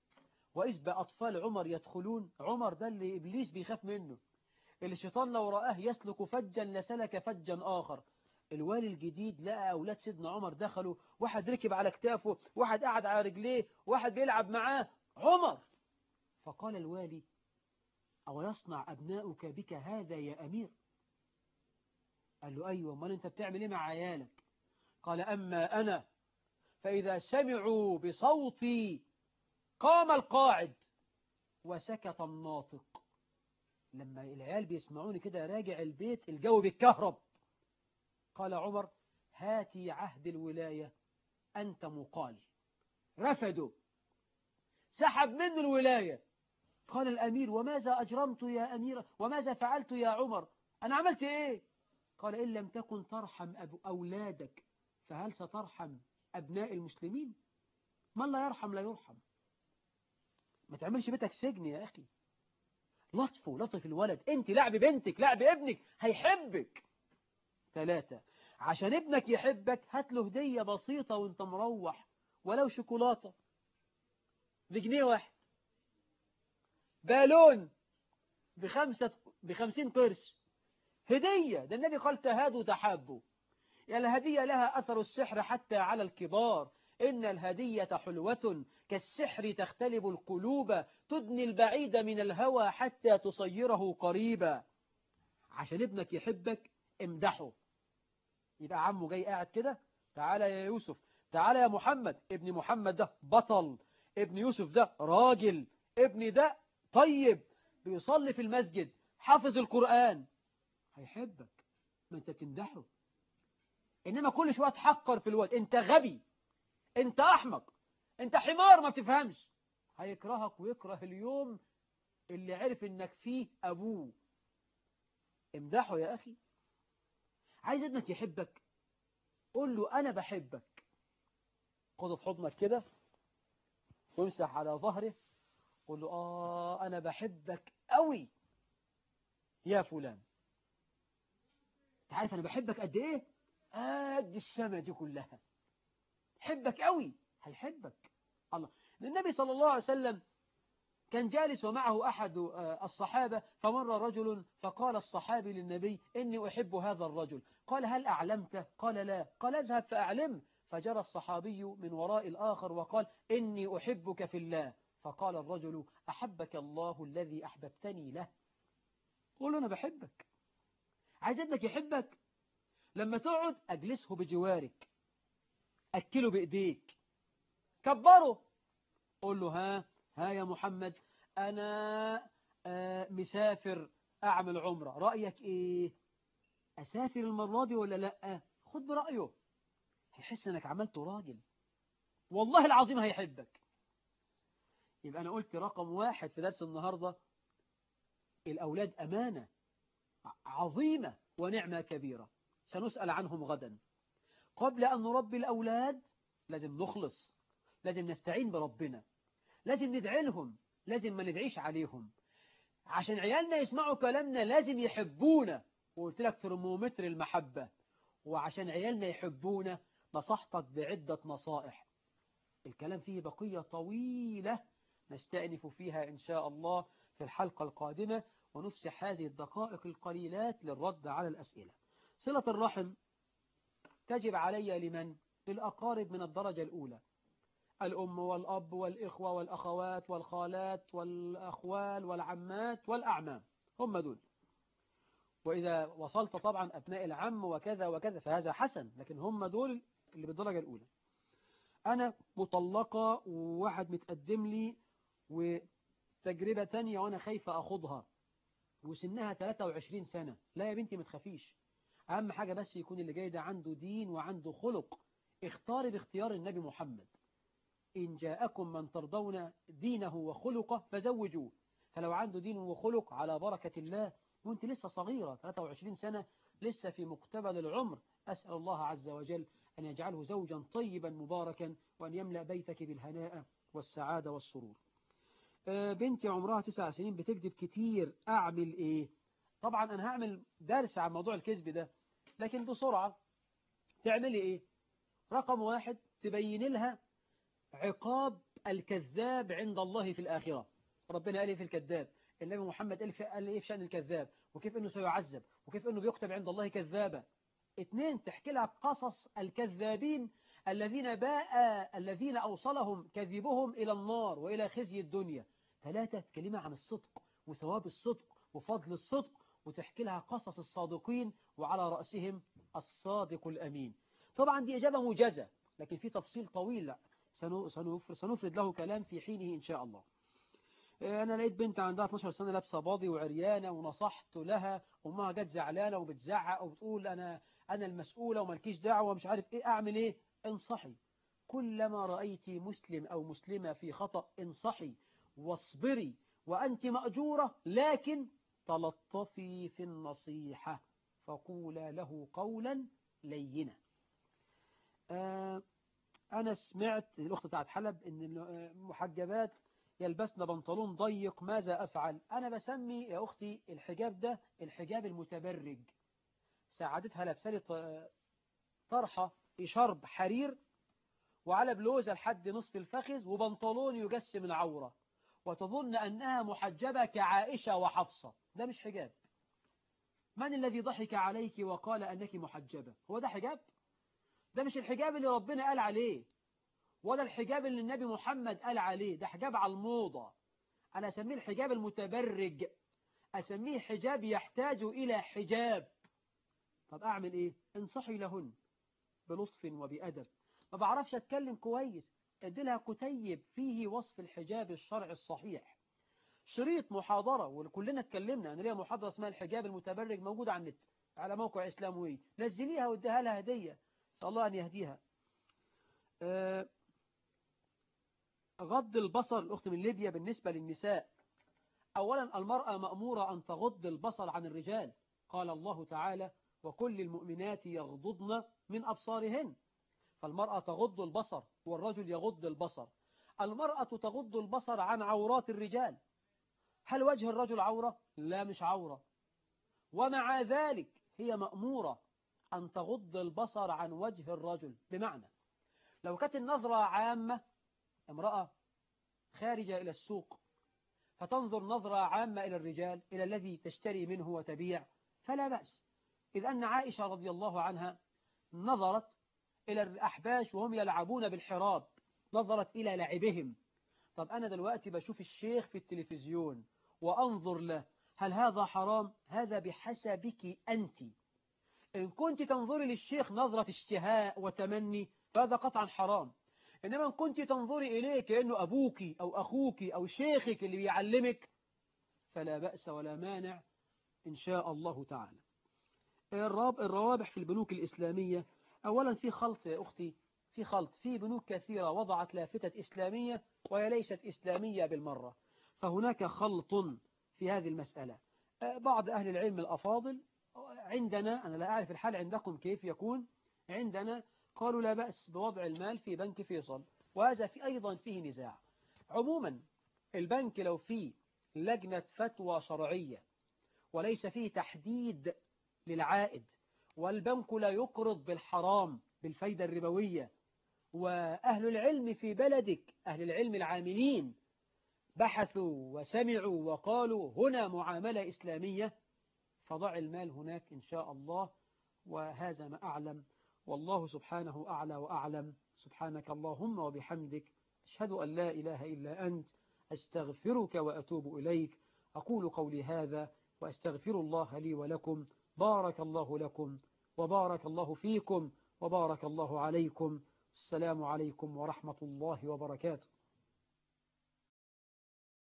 A: وإذ بأطفال عمر يدخلون. عمر ده اللي إبليس بيخاف منه، اللي الشيطان لو رآه يسلك فجا لسلك فجا آخر. الوالي الجديد لقى أولاد سيدنا عمر دخلوا، واحد ركب على كتافه، واحد قاعد على رجليه، واحد بيلعب معاه. عمر. فقال الوالي: أو يصنع أبناؤك بك هذا يا أمير؟ قال له: أيوة، ما أنت بتعمل إيه مع عيالك؟ قال: أما أنا فإذا سمعوا بصوتي قام القاعد وسكت الناطق. لما العيال بيسمعوني كده راجع البيت الجو بيتكهرب. قال عمر: هاتي عهد الولاية أنت مقال. رفضوا، سحب منه الولاية. قال الأمير: وماذا أجرمت يا أمير، وماذا فعلت يا عمر؟ أنا عملت إيه؟ قال: إن لم تكن ترحم أبو أولادك فهل سترحم أبناء المسلمين؟ من لا يرحم لا يرحم. ما تعملش بيتك سجن يا أخي. لطفه لطف الولد. أنت لعب بنتك، لعب ابنك، هيحبك. ثلاثة، عشان ابنك يحبك هات له هدية بسيطة وانت مروح، ولو شوكولاتة بجنيه واحد، بالون بخمسة بخمسين قرش، هدية. ده النبي قال: تهادوا تحابوا. يا الهدية لها أثر السحر حتى على الكبار. إن الهدية حلوة كالسحر تختلب القلوب، تدني البعيد من الهوى حتى تصيره قريبا. عشان ابنك يحبك امدحه. يبقى عمه جاي قاعد كده: تعالى يا يوسف، تعالى يا محمد. ابن محمد ده بطل، ابن يوسف ده راجل، ابن ده طيب، بيصلي في المسجد، حافظ القرآن. هيحبك، ما انت بتمدحه. انما كل شويه تحقر في الواد: انت غبي، انت احمق، انت حمار ما بتفهمش. هيكرهك ويكره اليوم اللي عرف انك فيه ابوه. امدحه يا اخي. عايز ابنك يحبك، قول له: انا بحبك. خده في حضنك كده وامسح على ظهره، قول له: اه انا بحبك قوي يا فلان. انت عارف انا بحبك قد ايه؟ قد السما دي كلها. حبك قوي. هيحبك. الله. النبي صلى الله عليه وسلم كان جالس ومعه أحد الصحابة، فمر رجل فقال الصحابي للنبي: إني أحب هذا الرجل. قال: هل أعلمته؟ قال: لا. قال: اذهب فأعلم. فجرى الصحابي من وراء الآخر وقال: إني أحبك في الله. فقال الرجل: أحبك الله الذي أحببتني له. قول له: أنا بحبك. عايز ابنك يحبك؟ لما تقعد أجلسه بجوارك، أكله بإيديك، كبره، قول له: ها ها يا محمد، أنا آه مسافر أعمل عمرة، رأيك إيه؟ أسافر المرة دي ولا لأ؟ خد برأيه. هيحس أنك عملته راجل، والله العظيم هيحبك. يبقى أنا قلت رقم واحد في درس النهاردة: الأولاد أمانة عظيمة ونعمة كبيرة، سنسأل عنهم غدا. قبل أن نربي الأولاد لازم نخلص، لازم نستعين بربنا، لازم ندعي لهم، لازم ما ندعيش عليهم. عشان عيالنا يسمعوا كلامنا لازم يحبونا، وقلت لك ترمومتر المحبة. وعشان عيالنا يحبونا نصحتك بعدة نصائح، الكلام فيه بقية طويلة نستأنف فيها إن شاء الله في الحلقة القادمة، ونفسح هذه الدقائق القليلات للرد على الأسئلة. صلة الرحم تجب علي لمن؟ للأقارب من الدرجة الأولى: الأم والأب والإخوة والأخوات والخالات والأخوال والعمات والأعمام، هم دول. وإذا وصلت طبعا أبناء العم وكذا وكذا فهذا حسن، لكن هم دول اللي بالدرجة الأولى. أنا مطلقة وواحد متقدم لي وتجربة تانية وأنا خايفة أخوضها، وسنها ثلاثة وعشرين سنة. لا يا بنتي ما تخافيش، أهم حاجة بس يكون اللي جاي ده عنده دين وعنده خلق. اختاري باختيار النبي محمد: إن جاءكم من ترضون دينه وخلقه فزوجوه. فلو عنده دين وخلق على بركة الله، وانت لسه صغيرة ثلاثة وعشرين سنة، لسه في مقتبل العمر، أسأل الله عز وجل أن يجعله زوجا طيبا مباركا، وأن يملأ بيتك بالهناء والسعادة والسرور. بنتي عمرها تسع سنين بتكذب كتير، أعمل إيه؟ طبعا أنا هعمل درس عن موضوع الكذب ده، لكن بسرعة تعملي إيه؟ رقم واحد، تبين لها عقاب الكذاب عند الله في الآخرة. ربنا قال إيه في الكذاب؟ النبي محمد قال في- قال إيه في شأن الكذاب؟ وكيف أنه سيعذب؟ وكيف أنه بيكتب عند الله كذابا؟ اثنين، تحكي لها قصص الكذابين الذين باء الذين أوصلهم كذبهم إلى النار وإلى خزي الدنيا. ثلاثة، تكلمها عن الصدق وثواب الصدق وفضل الصدق، وتحكي لها قصص الصادقين وعلى رأسهم الصادق الأمين. طبعا دي إجابة موجزة، لكن في تفصيل طويل سنو- سنفر- سنفرد له كلام في حينه إن شاء الله. أنا لقيت بنت عندها اثناشر سنة لابسة باضي وعريانة، ونصحت لها، أمها جت زعلانة وبتزعق وبتقول أنا أنا المسؤولة ومالكيش دعوة مش عارف إيه، أعمل إيه؟ انصحي. كلما رأيت مسلم أو مسلمة في خطأ انصحي واصبري، وأنت مأجورة، لكن تلطفي في النصيحة، فقولا له قولا لينا. آه أنا سمعت الأخت بتاعت حلب إن المحجبات يلبسن بنطلون ضيق، ماذا أفعل؟ أنا بسمي يا أختي الحجاب ده الحجاب المتبرج. ساعدتها لابسالي طرحة شرب حرير وعلى بلوزة لحد نصف الفخذ وبنطلون يجسم العورة، وتظن أنها محجبة كعائشة وحفصة. ده مش حجاب. من الذي ضحك عليك وقال أنك محجبة؟ هو ده حجاب؟ ده مش الحجاب اللي ربنا قال عليه، ولا الحجاب اللي النبي محمد قال عليه. ده حجاب على الموضة. أنا أسميه الحجاب المتبرج، أسميه حجاب يحتاج إلى حجاب. طب أعمل إيه؟ انصحي لهن بلطف وبأدب. ما بعرفش أتكلم كويس، ادي لها كتيب فيه وصف الحجاب الشرعي الصحيح، شريط محاضرة، وكلنا اتكلمنا. أنا ليا محاضرة اسمها الحجاب المتبرج موجودة على النت على موقع إسلاموي، نزليها واديها لها هدية، صلى الله أن يهديها. أه غض البصر، الأخت من ليبيا، بالنسبة للنساء. أولا المرأة مأمورة أن تغض البصر عن الرجال. قال الله تعالى وكل المؤمنات يغضضن من أبصارهن، فالمرأة تغض البصر والرجل يغض البصر. المرأة تغض البصر عن عورات الرجال. هل وجه الرجل عورة؟ لا، مش عورة. ومع ذلك هي مأمورة أن تغض البصر عن وجه الرجل. بمعنى لو كانت النظرة عامة، امرأة خارجة إلى السوق فتنظر نظرة عامة إلى الرجال، إلى الذي تشتري منه وتبيع، فلا بأس. إذ أن عائشة رضي الله عنها نظرت إلى الأحباش وهم يلعبون بالحراب، نظرت إلى لعبهم. طب أنا دلوقتي بشوف الشيخ في التلفزيون وأنظر له، هل هذا حرام؟ هذا بحسبك أنت. إن كنت تنظري للشيخ نظرة اشتهاء وتمني فهذا قطعا حرام. إنما إن كنت تنظري إليه كأنه أبوك أو أخوك أو شيخك اللي بيعلمك فلا بأس ولا مانع إن شاء الله تعالى. الروابح في البنوك الإسلامية، أولا في خلط يا أختي، في خلط. في بنوك كثيرة وضعت لافتة إسلامية وهي ليست إسلامية بالمرة، فهناك خلط في هذه المسألة. بعض أهل العلم الأفاضل عندنا، أنا لا أعرف الحال عندكم كيف يكون، عندنا قالوا لا بأس بوضع المال في بنك فيصل، وهذا في أيضا فيه نزاع. عموما البنك لو فيه لجنة فتوى شرعية وليس فيه تحديد للعائد، والبنك لا يقرض بالحرام بالفايدة الربوية، وأهل العلم في بلدك، أهل العلم العاملين بحثوا وسمعوا وقالوا هنا معاملة إسلامية، فضع المال هناك إن شاء الله. وهذا ما أعلم، والله سبحانه أعلى وأعلم. سبحانك اللهم وبحمدك، أشهد أن لا إله إلا أنت، أستغفرك وأتوب إليك. أقول قولي هذا وأستغفر الله لي ولكم. بارك الله لكم وبارك الله فيكم وبارك الله عليكم. السلام عليكم ورحمة الله وبركاته.